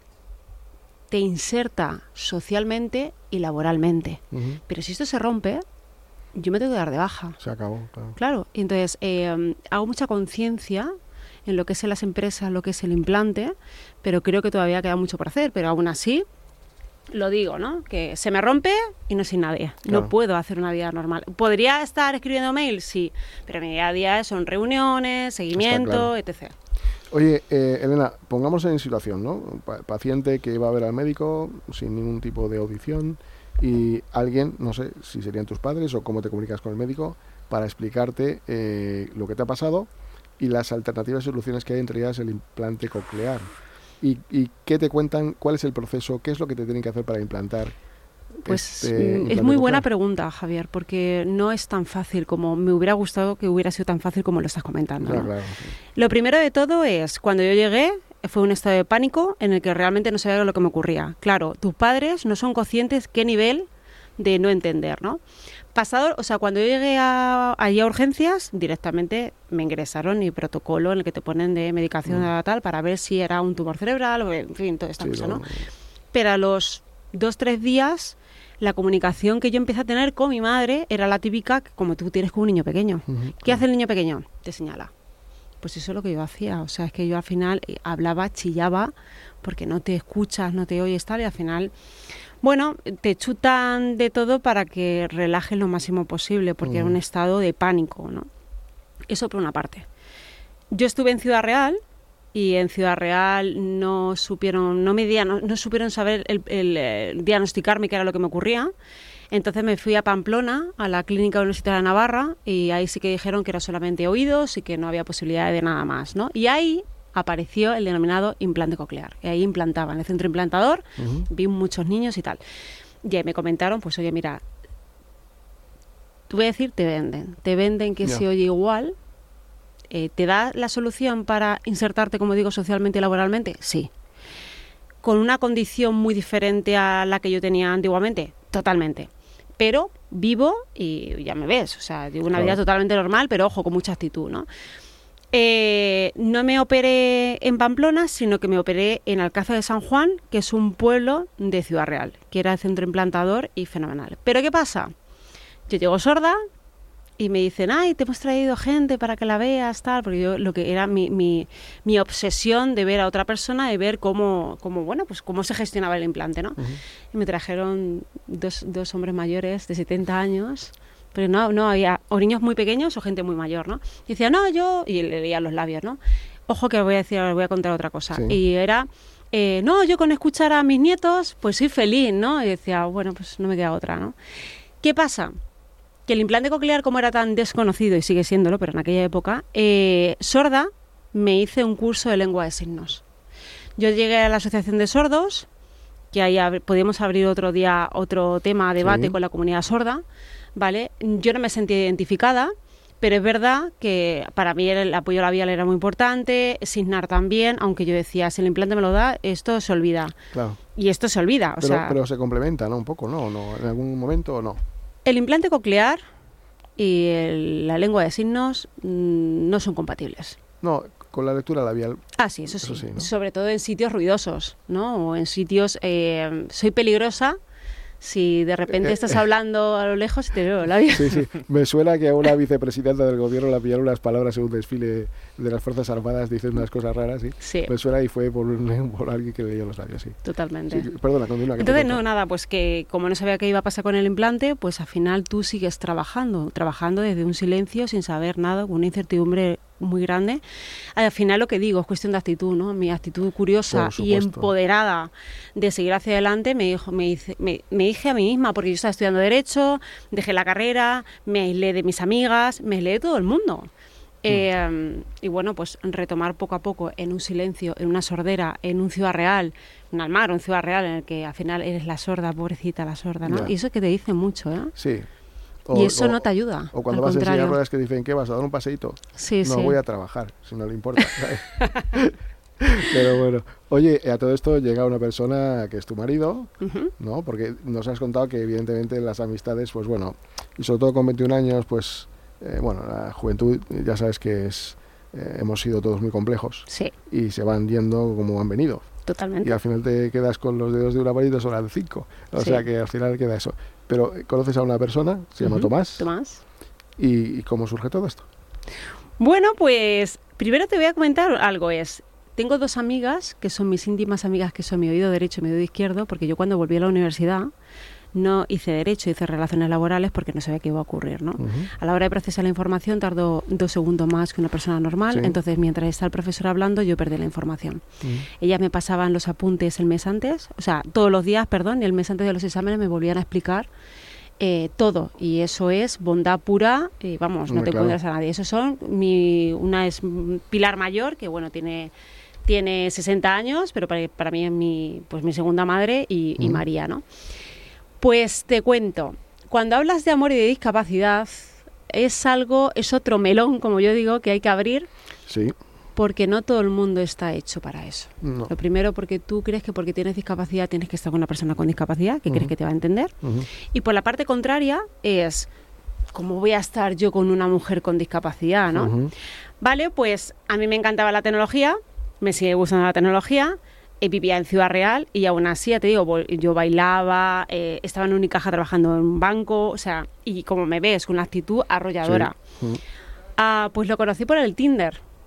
Speaker 10: te inserta socialmente y laboralmente. Pero si esto se rompe, yo me tengo que dar de baja.
Speaker 2: Se acabó, claro.
Speaker 10: Claro, y entonces hago mucha conciencia en lo que es en las empresas, lo que es el implante, pero creo que todavía queda mucho por hacer, pero aún así lo digo, ¿no? Que se me rompe y no soy nadie. Claro. No puedo hacer una vida normal. ¿Podría estar escribiendo mails? Sí, pero mi día a día son reuniones, seguimiento, etc.
Speaker 2: Oye, Elena, pongamos en situación, ¿no? Paciente que va a ver al médico sin ningún tipo de audición y alguien, no sé si serían tus padres o cómo te comunicas con el médico para explicarte lo que te ha pasado y las alternativas y soluciones que hay, entre ellas el implante coclear. ¿Y qué te cuentan? ¿Cuál es el proceso? ¿Qué es lo que te tienen que hacer para implantar?
Speaker 10: Pues es muy buena pregunta, Javier, porque no es tan fácil como me hubiera gustado que hubiera sido tan fácil como lo estás comentando.
Speaker 2: Claro,
Speaker 10: ¿no?
Speaker 2: claro, sí.
Speaker 10: Lo primero de todo es, cuando yo llegué, fue un estado de pánico en el que realmente no sabía lo que me ocurría. Claro, tus padres no son conscientes qué nivel de no entender, ¿no? Pasado, o sea, cuando yo llegué allí a urgencias, directamente me ingresaron y protocolo en el que te ponen de medicación tal para ver si era un tumor cerebral o, en fin, toda esta cosa, ¿no? Pero a los 2-3 días, la comunicación que yo empecé a tener con mi madre era la típica, como tú tienes con un niño pequeño. ¿Qué hace el niño pequeño? Te señala. Pues eso es lo que yo hacía. O sea, es que yo al final hablaba, chillaba, porque no te escuchas, no te oyes tal, y al final, bueno, te chutan de todo para que relajes lo máximo posible, porque era un estado de pánico, ¿no? Eso por una parte. Yo estuve en Ciudad Real, y en Ciudad Real no supieron saber diagnosticarme qué era lo que me ocurría. Entonces me fui a Pamplona, a la Clínica Universitaria de Navarra, y ahí sí que dijeron que era solamente oídos y que no había posibilidad de nada más, ¿no? Y ahí apareció el denominado implante coclear. Y ahí implantaban, en el centro implantador, vi muchos niños y tal. Y ahí me comentaron, pues oye, mira, te voy a decir, te venden que se oye igual. ¿Te da la solución para insertarte, como digo, socialmente y laboralmente? Sí. ¿Con una condición muy diferente a la que yo tenía antiguamente? Totalmente. Pero vivo y ya me ves, o sea, digo una vida totalmente normal, pero ojo, con mucha actitud, ¿no? No me operé en Pamplona, sino que me operé en Alcázar de San Juan, que es un pueblo de Ciudad Real, que era el centro implantador y fenomenal. ¿Pero qué pasa? Yo llego sorda y me dicen, ay, te hemos traído gente para que la veas, tal, porque yo lo que era mi obsesión de ver a otra persona y ver cómo se gestionaba el implante, ¿no? Y me trajeron dos hombres mayores de 70 años, pero no había o niños muy pequeños o gente muy mayor, ¿no? Y decía, no, yo... Y le leía los labios, ¿no? Ojo que voy a contar otra cosa. Sí. Y era... no, yo con escuchar a mis nietos, pues soy feliz, ¿no? Y decía, bueno, pues no me queda otra, ¿no? ¿Qué pasa? Que el implante coclear, como era tan desconocido, y sigue siéndolo, pero en aquella época, sorda, me hice un curso de lengua de signos. Yo llegué a la Asociación de Sordos, que ahí podíamos abrir otro día otro tema, debate con la comunidad sorda, ¿vale? Yo no me sentía identificada, pero es verdad que para mí el apoyo labial era muy importante, signar también, aunque yo decía, si el implante me lo da, esto se olvida. Claro. Y esto se olvida.
Speaker 2: Pero se complementa, ¿no? Un poco, ¿no? ¿En algún momento o no?
Speaker 10: El implante coclear y la lengua de signos no son compatibles.
Speaker 2: No, con la lectura labial.
Speaker 10: Ah, sí, eso sí, ¿no? Sobre todo en sitios ruidosos, ¿no? O en sitios... soy peligrosa si de repente estás hablando a lo lejos y te veo los labios.
Speaker 2: Sí. Me suena que a una vicepresidenta del gobierno la pillaron unas palabras en un desfile de las Fuerzas Armadas diciendo unas cosas raras, ¿sí? Sí. Me suena y fue por alguien que le leyó los labios, sí.
Speaker 10: Totalmente.
Speaker 2: Sí, perdona, continúa.
Speaker 10: Entonces, nada, pues que como no sabía qué iba a pasar con el implante, pues al final tú sigues trabajando desde un silencio, sin saber nada, con una incertidumbre muy grande. Al final lo que digo es cuestión de actitud, ¿no? Mi actitud curiosa y empoderada de seguir hacia adelante me dije a mí misma, porque yo estaba estudiando Derecho, dejé la carrera, me aislé de mis amigas, me aislé de todo el mundo. Y bueno, pues retomar poco a poco en un silencio, en una sordera, en un Ciudad Real, un Almagro, un Ciudad Real en el que al final eres la sorda, pobrecita la sorda, ¿no? Y eso que te dice mucho, ¿eh?
Speaker 2: Sí.
Speaker 10: Y eso no te ayuda.
Speaker 2: O cuando vas en silla de ruedas que dicen, ¿qué vas a dar un paseíto?
Speaker 10: Sí,
Speaker 2: no voy a trabajar, si no le importa. Pero bueno, oye, a todo esto llega una persona que es tu marido, ¿no? Porque nos has contado que evidentemente las amistades, pues bueno, y sobre todo con 21 años, pues la juventud ya sabes que hemos sido todos muy complejos. Sí. Y se van yendo como han venido.
Speaker 10: Totalmente.
Speaker 2: Y al final te quedas con los dedos de una mano y 2 horas de 5. O sea que al final queda eso. Pero conoces a una persona, se llama Tomás.
Speaker 10: Tomás.
Speaker 2: ¿Y cómo surge todo esto?
Speaker 10: Bueno, pues primero te voy a comentar algo. Tengo 2 amigas que son mis íntimas amigas, que son mi oído derecho y mi oído izquierdo, porque yo cuando volví a la universidad no hice Derecho, hice Relaciones Laborales porque no sabía qué iba a ocurrir, ¿no? A la hora de procesar la información tardó 2 segundos más que una persona normal, entonces mientras está el profesor hablando yo perdí la información. Ellas me pasaban los apuntes el mes antes, todos los días, y el mes antes de los exámenes me volvían a explicar todo, y eso es bondad pura, y vamos, no te encuentras a nadie. Eso son, una es Pilar Mayor, que bueno, tiene 60 años, pero para mí es mi segunda madre, y María, ¿no? Pues te cuento, cuando hablas de amor y de discapacidad, es otro melón, como yo digo, que hay que abrir. Sí. Porque no todo el mundo está hecho para eso. No. Lo primero, porque tú crees que porque tienes discapacidad tienes que estar con una persona con discapacidad, que crees que te va a entender. Y por la parte contraria es, ¿cómo voy a estar yo con una mujer con discapacidad, no? Vale, pues a mí me encantaba la tecnología, me sigue gustando la tecnología. Vivía en Ciudad Real y aún así, ya te digo, yo bailaba, estaba en Unicaja trabajando en un banco, y como me ves, con una actitud arrolladora. Sí. Pues lo conocí por el Tinder.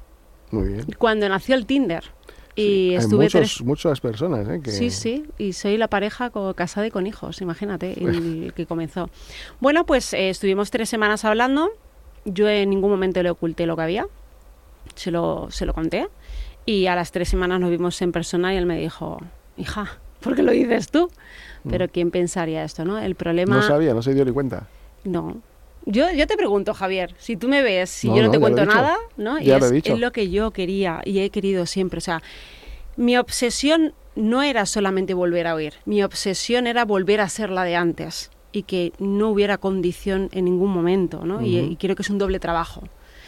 Speaker 2: Muy bien.
Speaker 10: Cuando nació el Tinder. Y estuve
Speaker 2: muchas personas, ¿eh?
Speaker 10: Sí, y soy la pareja casada y con hijos, imagínate, el que comenzó. Bueno, pues estuvimos 3 semanas hablando, yo en ningún momento le oculté lo que había, se lo conté, y a las 3 semanas nos vimos en persona y él me dijo, hija, ¿por qué lo dices tú? Pero ¿quién pensaría esto, no? El problema...
Speaker 2: No sabía, no se dio ni cuenta.
Speaker 10: No. Yo te pregunto, Javier, si tú me ves, si yo no te cuento nada, ¿no? Y es lo que yo quería y he querido siempre. O sea, mi obsesión no era solamente volver a oír, mi obsesión era volver a ser la de antes y que no hubiera condición en ningún momento, ¿no? Y creo que es un doble trabajo.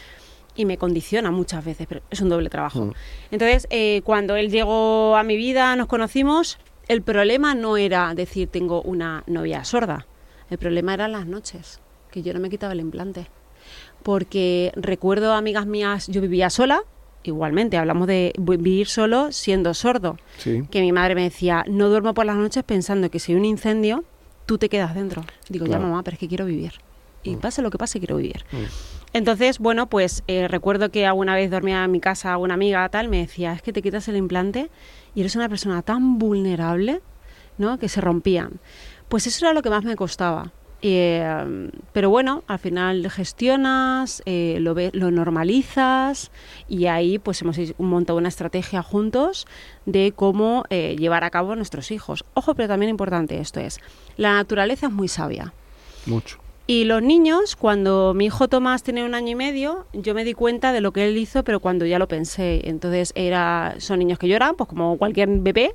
Speaker 10: Y me condiciona muchas veces, pero es un doble trabajo. Entonces, cuando él llegó a mi vida, nos conocimos, el problema no era decir tengo una novia sorda, el problema eran las noches, que yo no me quitaba el implante. Porque recuerdo amigas mías, yo vivía sola, igualmente, hablamos de vivir solo siendo sordo. Sí. Que mi madre me decía, no duermo por las noches pensando que si hay un incendio, tú te quedas dentro. Digo, claro. Ya mamá, pero es que quiero vivir. Y pase lo que pase, quiero vivir. Entonces, bueno, pues recuerdo que alguna vez dormía en mi casa una amiga tal, me decía, es que te quitas el implante y eres una persona tan vulnerable, ¿no? Que se rompían. Pues eso era lo que más me costaba. Pero bueno, al final gestionas, lo normalizas y ahí pues hemos montado una estrategia juntos de cómo llevar a cabo a nuestros hijos. Ojo, pero también importante esto es, la naturaleza es muy sabia.
Speaker 2: Mucho.
Speaker 10: Y los niños, cuando mi hijo Tomás tenía 1 año y medio, yo me di cuenta de lo que él hizo, pero cuando ya lo pensé. Entonces son niños que lloran, pues como cualquier bebé.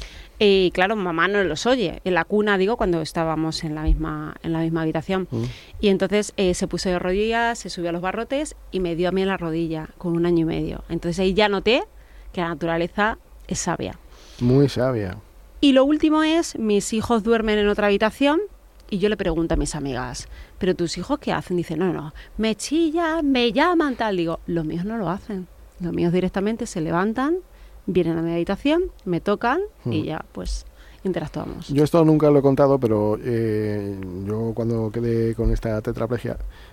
Speaker 10: Y claro, mamá no los oye. En la cuna, digo, cuando estábamos en la misma habitación. Y entonces se puso de rodillas, se subió a los barrotes y me dio a mí en la rodilla con 1 año y medio. Entonces ahí ya noté que la naturaleza es sabia.
Speaker 2: Muy sabia.
Speaker 10: Y lo último es, mis hijos duermen en otra habitación y yo le pregunto a mis amigas, ¿pero tus hijos qué hacen? Dicen, no, me chillan, me llaman, tal. Digo, los míos no lo hacen. Los míos directamente se levantan, vienen a mi habitación, me tocan y ya, pues, interactuamos.
Speaker 2: Yo esto nunca lo he contado, pero yo cuando quedé con esta tetraplegia,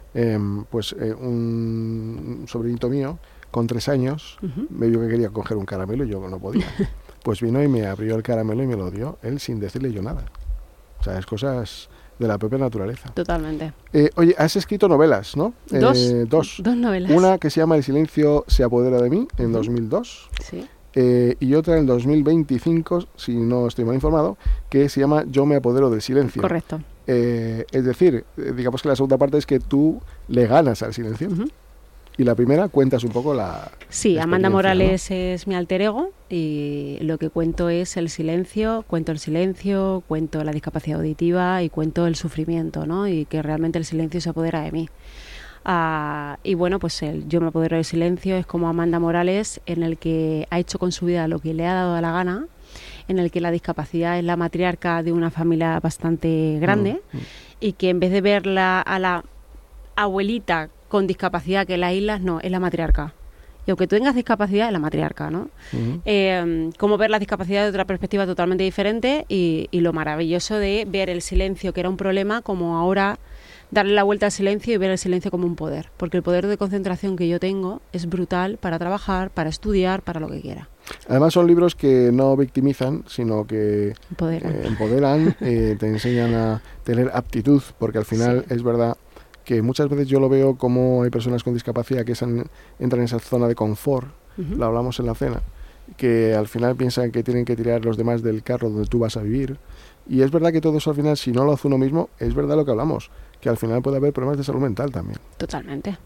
Speaker 2: un sobrinito mío, con 3 años, me vio que quería coger un caramelo y yo no podía. Pues vino y me abrió el caramelo y me lo dio, él sin decirle yo nada. O sea, es cosas de la propia naturaleza.
Speaker 10: Totalmente.
Speaker 2: Oye, has escrito novelas, ¿no? Dos
Speaker 10: novelas.
Speaker 2: Una que se llama El silencio se apodera de mí, en 2002.
Speaker 10: Sí.
Speaker 2: Y otra en el 2025, si no estoy mal informado, que se llama Yo me apodero del silencio.
Speaker 10: Correcto.
Speaker 2: Es decir, digamos que la segunda parte es que tú le ganas al silencio. Y la primera, cuentas un poco la...
Speaker 10: Sí, Amanda Morales, ¿no? Es mi alter ego y lo que cuento es el silencio, cuento la discapacidad auditiva y cuento el sufrimiento, ¿no? Y que realmente el silencio se apodera de mí. Y bueno, pues Yo me apodero del silencio es como Amanda Morales, en el que ha hecho con su vida lo que le ha dado la gana, en el que la discapacidad es la matriarca de una familia bastante grande y que en vez de verla a la abuelita con discapacidad que la islas, no, es la matriarca. Y aunque tú tengas discapacidad, es la matriarca, ¿no? Cómo ver la discapacidad de otra perspectiva totalmente diferente y lo maravilloso de ver el silencio, que era un problema, como ahora darle la vuelta al silencio y ver el silencio como un poder. Porque el poder de concentración que yo tengo es brutal para trabajar, para estudiar, para lo que quiera.
Speaker 2: Además son libros que no victimizan, sino que empoderan, te enseñan a tener aptitud, porque al final es verdad que muchas veces yo lo veo como hay personas con discapacidad que entran en esa zona de confort, lo hablamos en la cena, que al final piensan que tienen que tirar los demás del carro donde tú vas a vivir. Y es verdad que todo eso al final, si no lo hace uno mismo, es verdad lo que hablamos, que al final puede haber problemas de salud mental también.
Speaker 10: Totalmente.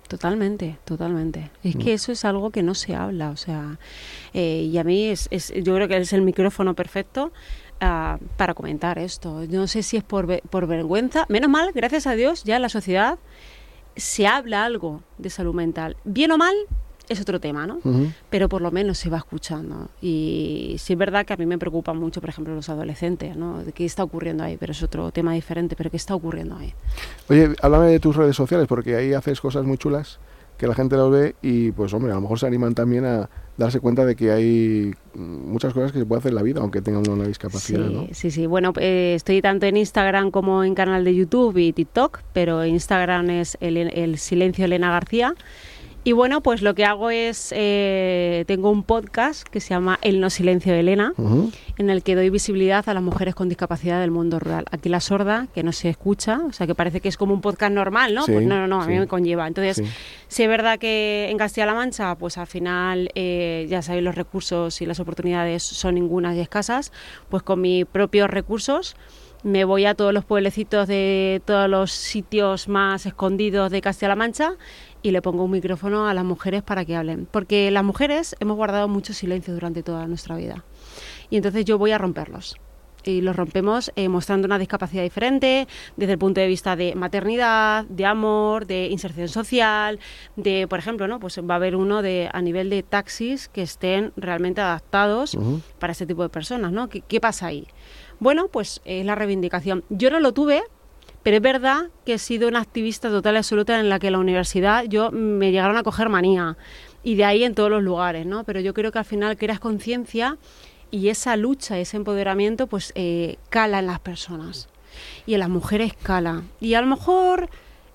Speaker 10: Es que eso es algo que no se habla, o sea, y a mí yo creo que es el micrófono perfecto para comentar esto. No sé si es por vergüenza. Menos mal, gracias a Dios, ya en la sociedad se habla algo de salud mental. Bien o mal, es otro tema, ¿no? Pero por lo menos se va escuchando. Y sí es verdad que a mí me preocupa mucho, por ejemplo, los adolescentes, ¿no? ¿Qué está ocurriendo ahí? Pero es otro tema diferente, pero ¿qué está ocurriendo ahí?
Speaker 2: Oye, háblame de tus redes sociales, porque ahí haces cosas muy chulas que la gente lo ve y, pues, hombre, a lo mejor se animan también a darse cuenta de que hay muchas cosas que se puede hacer en la vida, aunque tengan una discapacidad, ¿no?
Speaker 10: Sí. Bueno, estoy tanto en Instagram como en canal de YouTube y TikTok, pero Instagram es el Silencio Elena García Y bueno, pues lo que hago es, tengo un podcast que se llama El no silencio de Elena, en el que doy visibilidad a las mujeres con discapacidad del mundo rural. Aquí la sorda, que no se escucha, o sea, que parece que es como un podcast normal, ¿no?
Speaker 2: Sí,
Speaker 10: Pues no, a
Speaker 2: sí.
Speaker 10: mí me conlleva. Entonces, sí es verdad que en Castilla-La Mancha, pues al final, ya sabéis, los recursos y las oportunidades son ningunas y escasas, pues con mis propios recursos me voy a todos los pueblecitos de todos los sitios más escondidos de Castilla-La Mancha y le pongo un micrófono a las mujeres para que hablen. Porque las mujeres hemos guardado mucho silencio durante toda nuestra vida. Y entonces yo voy a romperlos. Y los rompemos mostrando una discapacidad diferente desde el punto de vista de maternidad, de amor, de inserción social, de, por ejemplo, ¿no? Pues va a haber uno a nivel de taxis que estén realmente adaptados para este tipo de personas, ¿no? ¿Qué pasa ahí? Bueno, pues es la reivindicación. Yo no lo tuve, pero es verdad que he sido una activista total y absoluta en la que en la universidad me llegaron a coger manía. Y de ahí en todos los lugares, ¿no? Pero yo creo que al final creas conciencia y esa lucha, ese empoderamiento, pues cala en las personas. Y en las mujeres cala. Y a lo mejor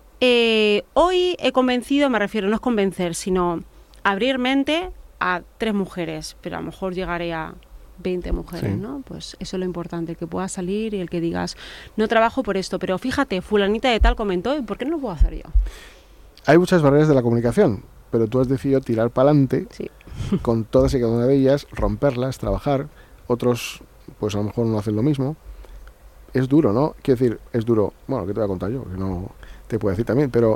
Speaker 10: hoy he convencido, me refiero, no es convencer, sino abrir mente a 3 mujeres. Pero a lo mejor llegaré a 20 mujeres, ¿no? Pues eso es lo importante, el que puedas salir y el que digas, no trabajo por esto, pero fíjate, fulanita de tal comentó, ¿y por qué no lo puedo hacer yo?
Speaker 2: Hay muchas barreras de la comunicación, pero tú has decidido tirar para adelante con todas y cada una de ellas, romperlas, trabajar. Otros, pues a lo mejor no hacen lo mismo. Es duro, ¿no? Quiero decir, es duro. Bueno, ¿qué te voy a contar yo? Que no te puedo decir también, pero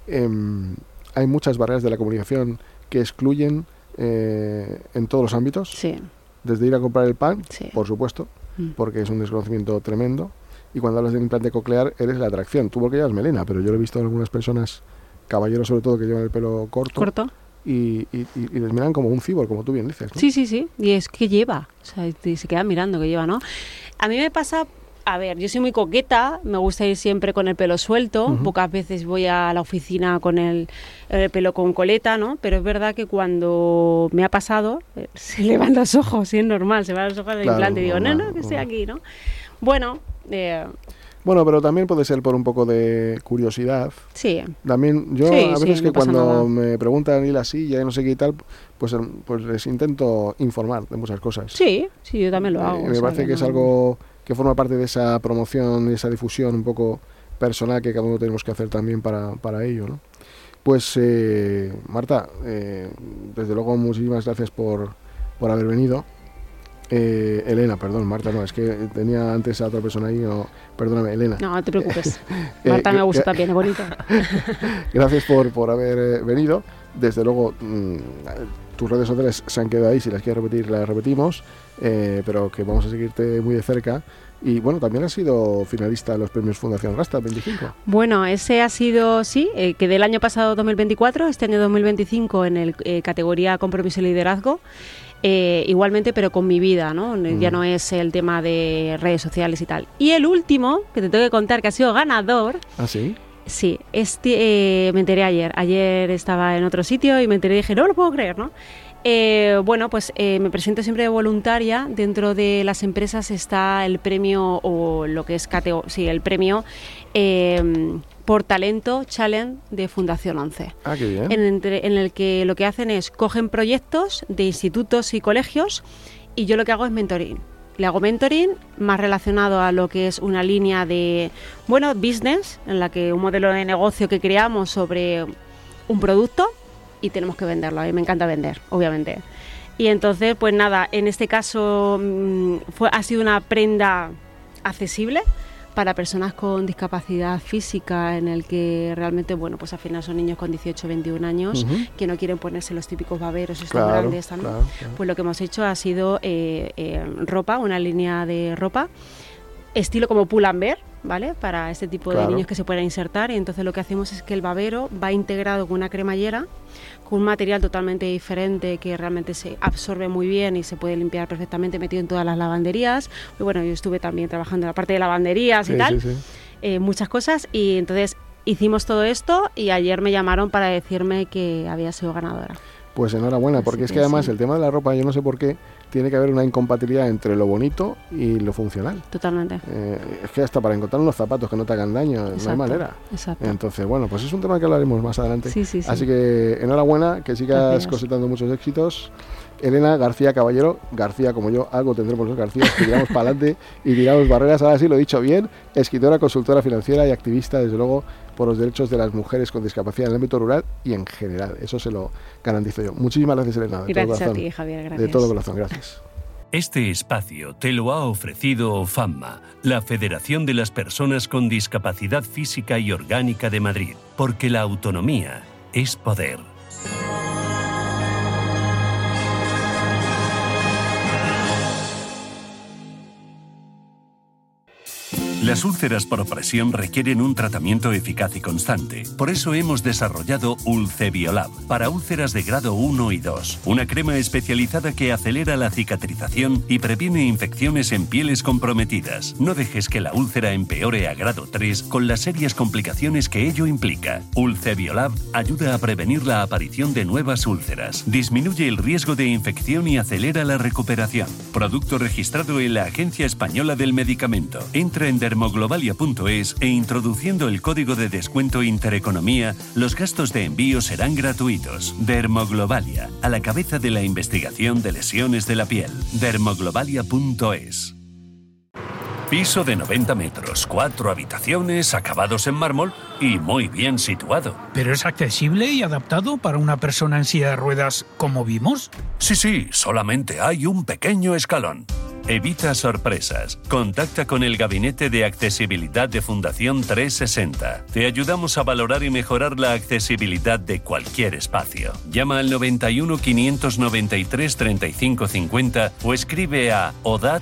Speaker 2: hay muchas barreras de la comunicación que excluyen en todos los ámbitos.
Speaker 10: Sí.
Speaker 2: Desde ir a comprar el pan, por supuesto, porque es un desconocimiento tremendo. Y cuando hablas de implante coclear, eres la atracción. Tú porque llevas melena, pero yo lo he visto en algunas personas, caballeros sobre todo, que llevan el pelo corto. Y les miran como un cibor, como tú bien dices, ¿no?
Speaker 10: Sí. Y es que lleva, o sea, se quedan mirando que lleva, ¿no? A mí me pasa, a ver, yo soy muy coqueta, me gusta ir siempre con el pelo suelto, pocas veces voy a la oficina con el pelo con coleta, ¿no? Pero es verdad que cuando me ha pasado, se le van los ojos, sí, es normal, se van los ojos del implante y digo, no, que estoy aquí, ¿no? Bueno,
Speaker 2: bueno, pero también puede ser por un poco de curiosidad.
Speaker 10: Sí.
Speaker 2: También yo a veces que cuando me preguntan y la silla y no sé qué y tal, pues les intento informar de muchas cosas.
Speaker 10: Sí, yo también lo hago.
Speaker 2: Me parece que es algo que forma parte de esa promoción y esa difusión un poco personal que cada uno tenemos que hacer también para ello, ¿no? Pues Marta, desde luego muchísimas gracias por haber venido. Elena, perdón, Marta no, es que tenía antes a otra persona ahí, perdóname, Elena.
Speaker 10: No te preocupes, Marta me gusta también, es bonita.
Speaker 2: Gracias por haber venido. Desde luego, tus redes sociales se han quedado ahí, si las quieres repetir, las repetimos, pero que vamos a seguirte muy de cerca. Y bueno, también has sido finalista de los premios Fundación Rasta 25.
Speaker 10: Bueno, ese ha sido, quedé el año pasado 2024, este año 2025 en el categoría Compromiso y Liderazgo. Igualmente, pero con mi vida, ¿no? Ya no es el tema de redes sociales y tal. Y el último, que te tengo que contar, que ha sido ganador.
Speaker 2: ¿Ah, sí?
Speaker 10: Sí, me enteré ayer. Ayer estaba en otro sitio y me enteré y dije, no lo puedo creer, ¿no? Bueno, pues me presento siempre de voluntaria. Dentro de las empresas está el premio, o lo que es el premio por talento challenge de Fundación 11.
Speaker 2: Ah, qué bien.
Speaker 10: En el que lo que hacen es cogen proyectos de institutos y colegios y yo lo que hago es mentoring. Le hago mentoring más relacionado a lo que es una línea de, business, en la que un modelo de negocio que creamos sobre un producto y tenemos que venderlo. A mí me encanta vender, obviamente. Y entonces, pues nada, en este caso ha sido una prenda accesible para personas con discapacidad física, en el que realmente, pues al final son niños con 18, 21 años que no quieren ponerse los típicos baberos estos grandes también. Claro. Pues lo que hemos hecho ha sido ropa, una línea de ropa estilo como Pull & Bear, ¿vale? Para este tipo de niños que se puedan insertar. Y entonces lo que hacemos es que el babero va integrado con una cremallera, con un material totalmente diferente que realmente se absorbe muy bien y se puede limpiar perfectamente, metido en todas las lavanderías. Y bueno, yo estuve también trabajando en la parte de lavanderías y tal, muchas cosas. Y entonces hicimos todo esto y ayer me llamaron para decirme que había sido ganadora.
Speaker 2: Pues enhorabuena, porque es que además el tema de la ropa, yo no sé por qué, tiene que haber una incompatibilidad entre lo bonito y lo funcional.
Speaker 10: Totalmente.
Speaker 2: Es que hasta para encontrar unos zapatos que no te hagan daño, no hay manera.
Speaker 10: Exacto.
Speaker 2: Entonces, bueno, pues es un tema que hablaremos más adelante.
Speaker 10: Sí.
Speaker 2: Así que enhorabuena, que sigas cosechando muchos éxitos. Elena García Caballero, García como yo, algo tendremos los García, que tiramos para adelante y tiramos barreras, ahora sí lo he dicho bien, escritora, consultora financiera y activista, desde luego, por los derechos de las mujeres con discapacidad en el ámbito rural y en general, eso se lo garantizo yo. Muchísimas gracias, Elena.
Speaker 10: Gracias a ti, Javier, gracias.
Speaker 2: De todo corazón, gracias.
Speaker 1: Este espacio te lo ha ofrecido FAMMA, la Federación de las Personas con Discapacidad Física y Orgánica de Madrid, porque la autonomía es poder. Las úlceras por presión requieren un tratamiento eficaz y constante. Por eso hemos desarrollado Ulcebiolab para úlceras de grado 1 y 2. Una crema especializada que acelera la cicatrización y previene infecciones en pieles comprometidas. No dejes que la úlcera empeore a grado 3 con las serias complicaciones que ello implica. Ulcebiolab ayuda a prevenir la aparición de nuevas úlceras, disminuye el riesgo de infección y acelera la recuperación. Producto registrado en la Agencia Española del Medicamento. Entra en dermoglobalia.es e introduciendo el código de descuento Intereconomía, los gastos de envío serán gratuitos. Dermoglobalia, a la cabeza de la investigación de lesiones de la piel. dermoglobalia.es. Piso de 90 metros, 4 habitaciones, acabados en mármol y muy bien situado.
Speaker 11: ¿Pero es accesible y adaptado para una persona en silla de ruedas como vimos?
Speaker 1: Sí, solamente hay un pequeño escalón. Evita sorpresas. Contacta con el Gabinete de Accesibilidad de Fundación 360. Te ayudamos a valorar y mejorar la accesibilidad de cualquier espacio. Llama al 91 593 35 50 o escribe a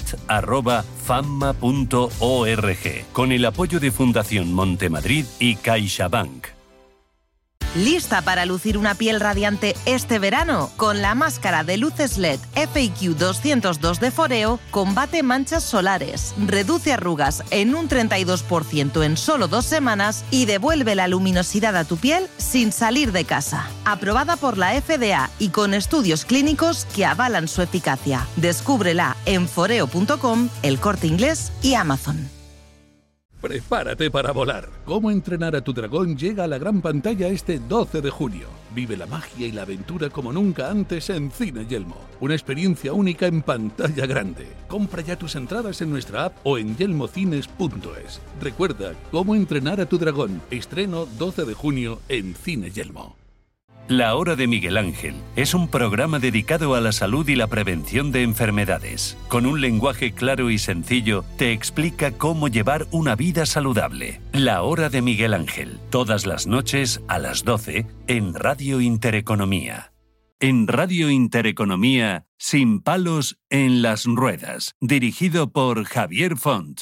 Speaker 1: odat@famma.org con el apoyo de Fundación Montemadrid y CaixaBank.
Speaker 12: ¿Lista para lucir una piel radiante este verano? Con la máscara de luces LED FAQ 202 de Foreo, combate manchas solares, reduce arrugas en un 32% en solo 2 semanas y devuelve la luminosidad a tu piel sin salir de casa. Aprobada por la FDA y con estudios clínicos que avalan su eficacia. Descúbrela en foreo.com, El Corte Inglés y Amazon.
Speaker 13: Prepárate para volar. Cómo entrenar a tu dragón llega a la gran pantalla este 12 de junio. Vive la magia y la aventura como nunca antes en Cine Yelmo. Una experiencia única en pantalla grande. Compra ya tus entradas en nuestra app o en yelmocines.es. Recuerda, Cómo entrenar a tu dragón. Estreno 12 de junio en Cine Yelmo.
Speaker 1: La Hora de Miguel Ángel es un programa dedicado a la salud y la prevención de enfermedades. Con un lenguaje claro y sencillo, te explica cómo llevar una vida saludable. La Hora de Miguel Ángel, todas las noches a las 12 en Radio Intereconomía. En Radio Intereconomía, Sin palos en las ruedas, dirigido por Javier Font.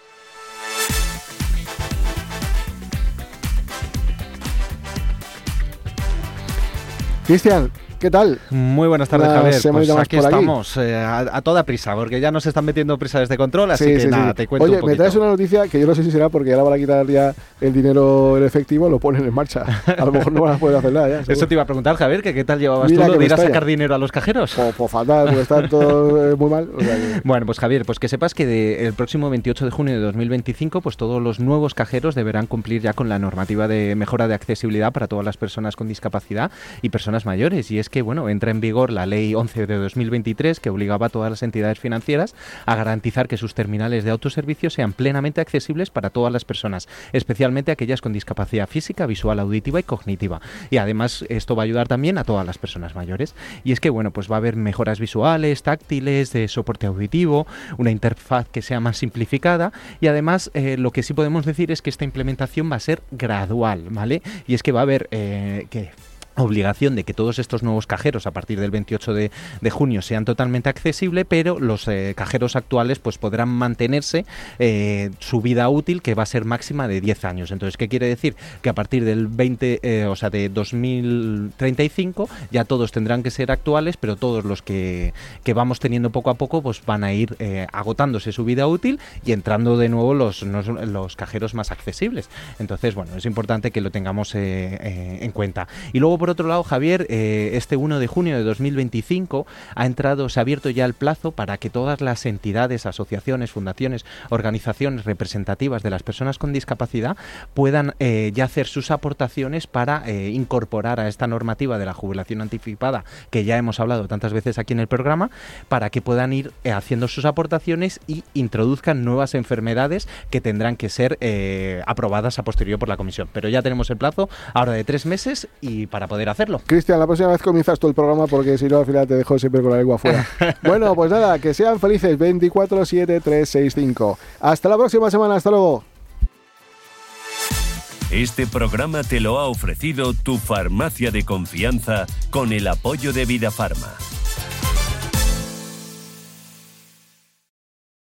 Speaker 2: Cristian, ¿qué tal?
Speaker 14: Muy buenas tardes, Javier. Pues aquí estamos, a toda prisa, porque ya nos están metiendo prisa desde control, así que nada, te cuento un poquito.
Speaker 2: Oye, me traes una noticia que yo no sé si será porque ahora van a quitar ya el dinero en efectivo, lo ponen en marcha. A lo mejor no van a poder hacer nada ya.
Speaker 14: Eso te iba a preguntar, Javier, que qué tal llevabas tú lo de ir a sacar dinero a los cajeros.
Speaker 2: Pues fatal, porque están todos muy mal. O sea que...
Speaker 14: Bueno, pues Javier, pues que sepas que el próximo 28 de junio de 2025, pues todos los nuevos cajeros deberán cumplir ya con la normativa de mejora de accesibilidad para todas las personas con discapacidad y personas mayores. Y es que, bueno, entra en vigor la Ley 11 de 2023 que obligaba a todas las entidades financieras a garantizar que sus terminales de autoservicio sean plenamente accesibles para todas las personas, especialmente aquellas con discapacidad física, visual, auditiva y cognitiva. Y además esto va a ayudar también a todas las personas mayores. Y es que, bueno, pues va a haber mejoras visuales, táctiles, de soporte auditivo, una interfaz que sea más simplificada y además lo que sí podemos decir es que esta implementación va a ser gradual, ¿vale? Y es que va a haber obligación de que todos estos nuevos cajeros a partir del 28 de junio sean totalmente accesibles, pero los cajeros actuales pues podrán mantenerse su vida útil, que va a ser máxima de 10 años. Entonces, ¿qué quiere decir? Que a partir del de 2035 ya todos tendrán que ser actuales, pero todos los que vamos teniendo poco a poco pues van a ir agotándose su vida útil y entrando de nuevo los cajeros más accesibles. Entonces, bueno, es importante que lo tengamos en cuenta. Y luego, por otro lado, Javier, este 1 de junio de 2025 se ha abierto ya el plazo para que todas las entidades, asociaciones, fundaciones, organizaciones representativas de las personas con discapacidad puedan ya hacer sus aportaciones para incorporar a esta normativa de la jubilación anticipada, que ya hemos hablado tantas veces aquí en el programa, para que puedan ir haciendo sus aportaciones y introduzcan nuevas enfermedades que tendrán que ser aprobadas a posteriori por la comisión. Pero ya tenemos el plazo ahora de 3 meses y para poder hacerlo.
Speaker 2: Cristian, la próxima vez comienzas tú el programa porque si no al final te dejo siempre con la lengua afuera. Bueno, pues nada, que sean felices. 24-7-3-6-5. Hasta la próxima semana, hasta luego.
Speaker 1: Este programa te lo ha ofrecido tu farmacia de confianza con el apoyo de Vidafarma.